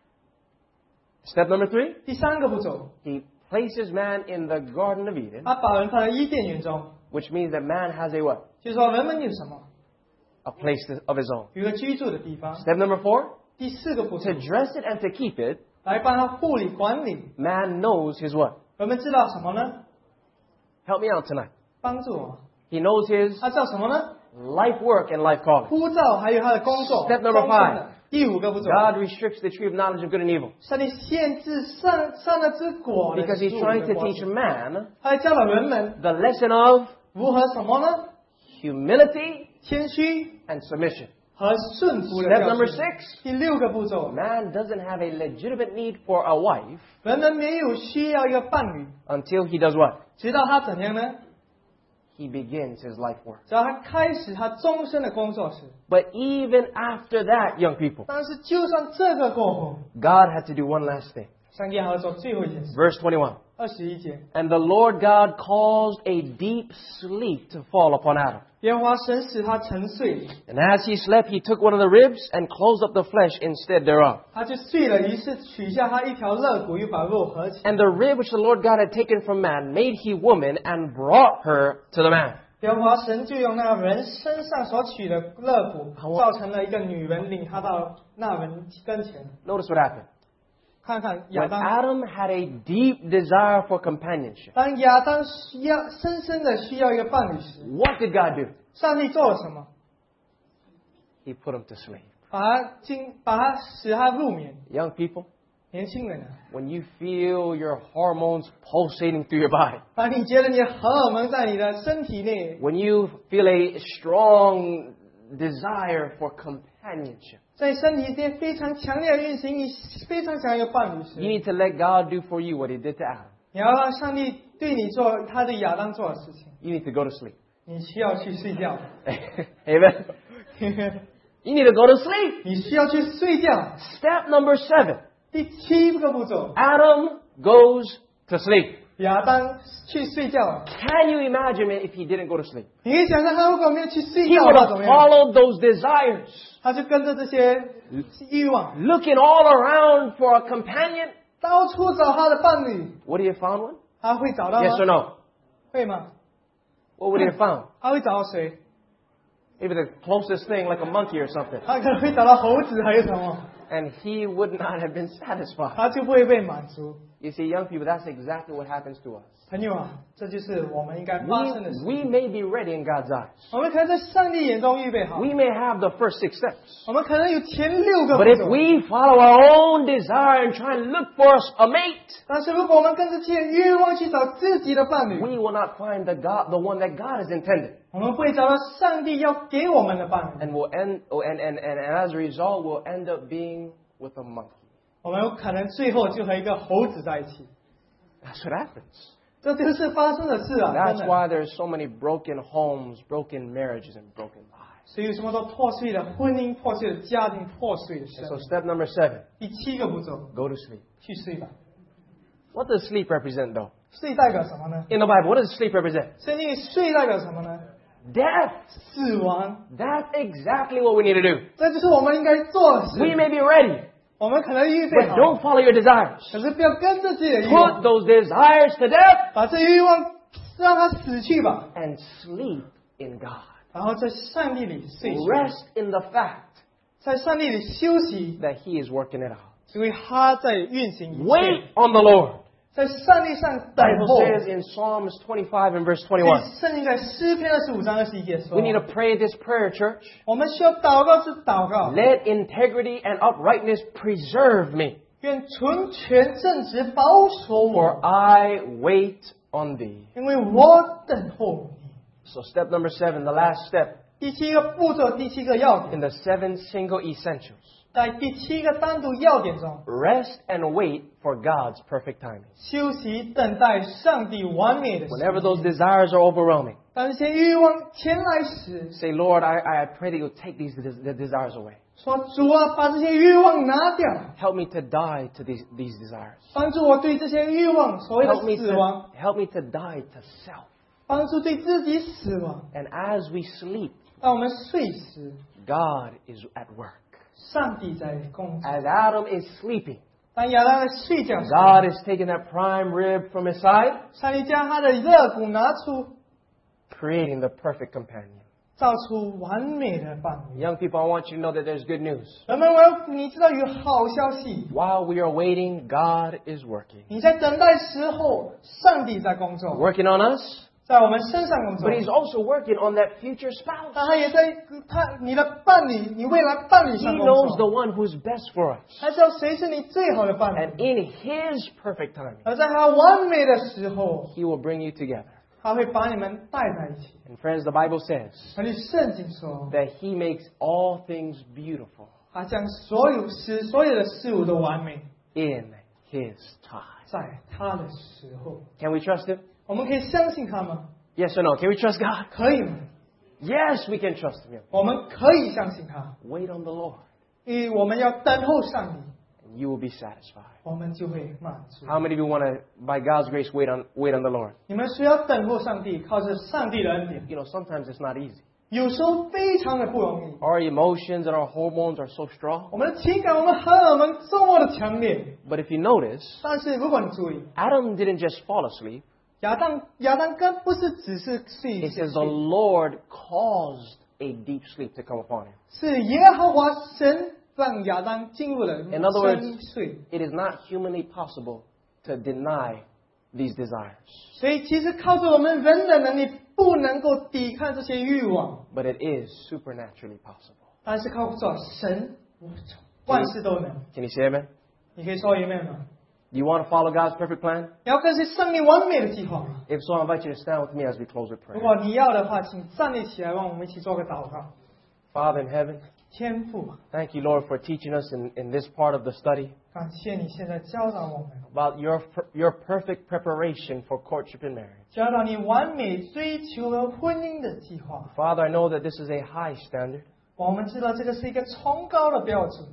A: Step number three,
B: 第三个步骤，
A: he places man in the Garden of Eden,
B: 他把人放在伊甸园中，
A: which means that man has a what?
B: 就是说人们有什么？
A: A place to- of his own.
B: 有个居住的地方。
A: Step number four,
B: 第四个步骤
A: to，dress it and to keep it,
B: 来帮他护理管理。
A: man knows his what?
B: 人们知道什么呢？
A: Help me out tonight.
B: 帮助我。
A: He knows his
B: 他知道什么呢？
A: life work and life calling.
B: 呼召还有他的工作。
A: Step number
B: 丰盛的第五个步骤，
A: God restricts the tree of knowledge of good and evil
B: 上帝限制善善恶之果的
A: because he's
B: 树
A: trying
B: 的
A: to
B: 果
A: teach
B: 子
A: man
B: 他还教导人们
A: the lesson of
B: 如何什么呢？
A: humility
B: 谦虚
A: and submission.
B: 和顺服的
A: Step
B: 教
A: number
B: 训。
A: six,
B: 第六个步骤，
A: man doesn't have a legitimate need for a wife
B: 人们没有需要一个伴侣，
A: until he does what?
B: 直到他怎样呢？
A: He begins his life work.
B: 只要他开始他终身的工作时。
A: But even after that, young people,
B: 但是就算这个过后，
A: God had to do one last thing.
B: 上帝还要做最后一件事。
A: Verse twenty-one.
B: 二十一节，
A: And the Lord God caused a deep sleep to fall upon Adam.
B: 耶和华神使他沉睡，
A: And as he slept, he took one of the ribs and closed up the flesh instead thereof.
B: 他就睡了。于是取下他一条肋骨，又把肉合起。
A: And the rib which the Lord God had taken from man made he woman and brought her to the man.
B: 耶和华神就用那人身上所取的肋骨，造成了一个女人，领他到那人跟前。
A: Notice what happened.
B: 看看亚
A: When
B: 当，
A: Adam had a deep desire for companionship,
B: 当亚当需要深深的需要一个伴侣时，
A: what did God do?
B: 上帝做了什么？
A: He put him to sleep.
B: 把他经，把他使他入眠。
A: Young people,
B: 年轻人啊，
A: when you feel your hormones pulsating through your body,
B: 当你觉得你的荷尔蒙在你的身体内，
A: when you feel a strong desire for companionship,
B: 在身体内非常强烈的运行，你非常想要一个伴侣
A: you
B: 时，
A: need to let God do for you what he did to Adam.
B: 你要让上帝对你做他对亚当做的事情，
A: You need to go to sleep.
B: 你需要去睡觉，
A: Amen. You need to go to sleep.
B: 你需要去睡觉。
A: Step number seven.
B: 第七个步骤，
A: Adam goes to sleep.
B: 亚当去睡觉了。
A: Can you imagine it if he didn't go to sleep?
B: 你可以想象他如果没有去睡
A: He
B: 觉
A: would
B: 的话
A: have
B: 怎么样？
A: followed those desires,
B: 他就跟着这些欲望，
A: looking all around for a companion.
B: 到处找他的伴侣。
A: Would he have found one?
B: 他会找到
A: Yes or
B: 吗？
A: no?
B: 会吗？
A: What would he have found?
B: 他会找到谁？
A: Maybe the closest thing, like a monkey or something.
B: 他可能会找到猴子，还有什么？
A: And he would not have been satisfied.
B: 他就不会被满足。
A: You see, young people, that's exactly what happens to us.
B: 朋友啊，这就是我们应该发生的
A: We,
B: 事。
A: we may be ready in God's eyes.
B: 我们可能在上帝眼中预备好，
A: We may have the first six steps.
B: 我们可能有前六个
A: But
B: 步
A: if
B: 骤。
A: we follow our own desire and try and look for us a mate,
B: 但是如果我们跟着自己的欲望去找自己的伴侣，
A: we will not find the God, the one that God has intended.
B: 我们不会找到上帝要给我们的伴侣，
A: And we'll end, oh, and, and, and, and as a result, we'll end up being with a monkey.
B: 我们有可能最后就和一个猴子在一起。
A: That's what happens.
B: 这就是发生的事啊！
A: That's
B: 真的
A: why there's so many broken homes, broken marriages, and broken lives.
B: 所以有什么都破碎的婚姻、破碎的家庭、破碎的生
A: So
B: 命。
A: step number seven,
B: 第七个步骤，
A: go to sleep.
B: 去睡吧。
A: What does sleep represent though?
B: 睡代表什么呢？
A: In the Bible, what does sleep represent?
B: 圣经里睡代表什么呢？
A: Death.
B: 死亡。
A: That's exactly what we need to do.
B: 这就是我们应该做的
A: We
B: 事。
A: may be ready,
B: 我们可能预备
A: but
B: 好，
A: don't follow your desires.
B: 可是不要跟着自己的欲
A: Put
B: 望，
A: those desires to death
B: 把这欲望让它死去吧，
A: and sleep in God.
B: 然后在上帝里睡去，
A: Rest in the fact
B: 在上帝里休息，
A: that He is working it out.
B: 因为他在运行一切，
A: Wait on the Lord.
B: 在上帝上等
A: Bible
B: 候。
A: says in Psalms twenty-five and verse twenty-one.
B: 圣经在诗篇二十五章二十一节说
A: We need to pray this prayer, church.
B: 我们需要祷告是祷告，
A: Let integrity and uprightness preserve me,
B: 愿纯全正直保守
A: for
B: 我，
A: I wait on thee.
B: 因为我等候你。
A: So step number seven, the last step
B: 第七个步骤，第七个要
A: in
B: 点，
A: the seven single essentials.
B: 在第七个单独要点中，
A: Rest and wait for God's perfect timing.
B: 休息等待上帝完美的时
A: Whenever
B: 机。
A: those desires are overwhelming,
B: 当这些欲望前来时，
A: say, Lord, I, I pray that you'll take these des- the desires away.
B: 说主啊，把这些欲望拿掉，
A: Help me to die to these, these desires.
B: 帮助我对这些欲望所谓的
A: Help me
B: 死亡，
A: to, help me to die to self.
B: 帮助对自己死亡。
A: And as we sleep,
B: 当我们睡时，
A: God is at work.
B: 上帝在工作。
A: As Adam is sleeping,
B: 当亚当在睡觉时，
A: God is taking that prime rib from his side,
B: 上帝将他的肋骨拿出，
A: creating the perfect companion.
B: 造出完美的伴侣。
A: Young people, I want you to know that there's good news.
B: 人们，我要你知道有好消息。
A: While we are waiting, God is working.
B: 你在等待时候，上帝在工作，
A: Working on us,
B: 在我们身上工作
A: but。He's also working on that future spouse.
B: 但他也在他你的伴侣，你未来伴侣
A: He
B: 上工
A: knows the
B: 作。
A: one who's best for us.
B: 他知道谁是你最好的伴
A: And
B: 侣，
A: in His perfect timing,
B: 而在他完美的时候，
A: He will bring you together.
B: 他会把你们带在一起。
A: And friends, the Bible says
B: 而且圣经说，
A: that He makes all things beautiful
B: 他将所有使所有的事物都完美，
A: in His time.
B: 在他的时候，
A: Can we trust Him?
B: 我们可以相信他吗？
A: Yes or no? Can we trust God?
B: 可以吗？
A: Yes, we can trust Him.
B: 我们可以相信他，
A: Wait on the Lord,
B: 因为我们要等候上帝，
A: and you will be satisfied.
B: 我们就会满足。
A: How many of you want to, by God's grace, wait on wait on the Lord?
B: 你们需要等候上帝，靠着上帝的恩典，
A: You know, sometimes it's not easy.
B: 有时候非常的不容易。
A: Our emotions and our hormones are so strong.
B: 我们的情感，我们荷尔蒙这么的强烈，
A: But if you notice,
B: 但是如果你注意，
A: Adam didn't just fall asleep.
B: 亚当亚当根不是只是睡
A: It
B: 睡
A: says the Lord caused a deep sleep to come upon him.
B: 是耶和华神让亚当进入了
A: In other words,
B: 深睡。
A: it is not humanly possible to deny these desires.
B: 所以其实靠着我们人的能力，不能够抵抗这些欲望，
A: But it is supernaturally possible.
B: 但是靠着神，万事都能。
A: Can you say amen?
B: 你可以说一面吗？
A: Do you want to follow God's perfect plan?
B: 你要跟随上帝完美的计划吗？
A: If so, I invite you to stand with me as we close with
B: 如
A: prayer.
B: 果你要的话，请站立起来，让我们一起做个祷告。
A: Father in heaven,
B: 天父，
A: thank you, Lord, for teaching us in, in this part of the study
B: 感谢你现在教导我们，
A: about your, your perfect preparation for courtship and marriage.
B: 教导你完美追求和婚姻的计划。
A: Father, I know that this is a high standard,
B: 我们知道这个是一个崇高的标准，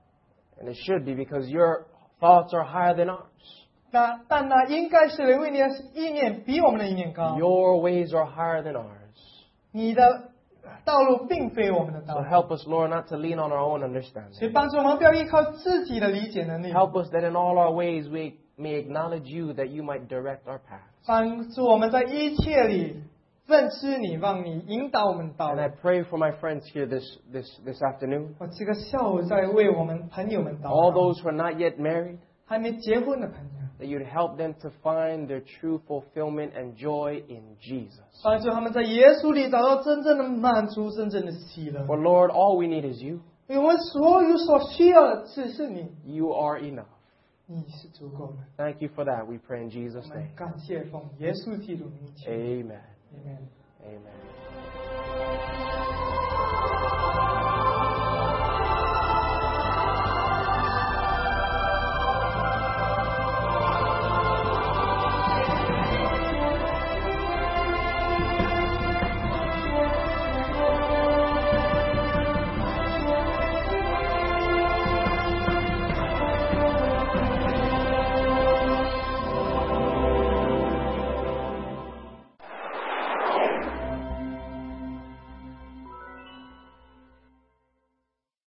A: and it should be because your thoughts are higher than ours.
B: 那但那应该是因为你的意念比我们的意念高，
A: Your ways are higher than ours.
B: 你的道路并非我们的道
A: So
B: 路。
A: help us, Lord, not to lean on our own
B: 所
A: understanding.
B: 以帮助我们不要依靠自己的理解能力，
A: Help us that in all our ways we may acknowledge you, that you might direct our path.
B: 帮助我们在一切里认知你，让你引导我们的道
A: And I
B: 路。
A: pray for my friends here this, this, this afternoon,
B: 我这个下午在为我们朋友们祷
A: all
B: 告，
A: those who are not yet married,
B: 还没结婚的朋友，
A: that you'd help them to find their true fulfillment and joy in Jesus.
B: 帮助他们在耶稣里找到真正的满足，真正的喜乐。
A: For Lord, all we need is you.
B: 因为我们所有所需要的只是你，
A: You are enough.
B: 你是足够的。
A: Thank you for that. We pray in
B: 我
A: Jesus'
B: 们
A: name.
B: 感谢奉耶稣基督名求。
A: Amen.
B: Amen。
A: Amen.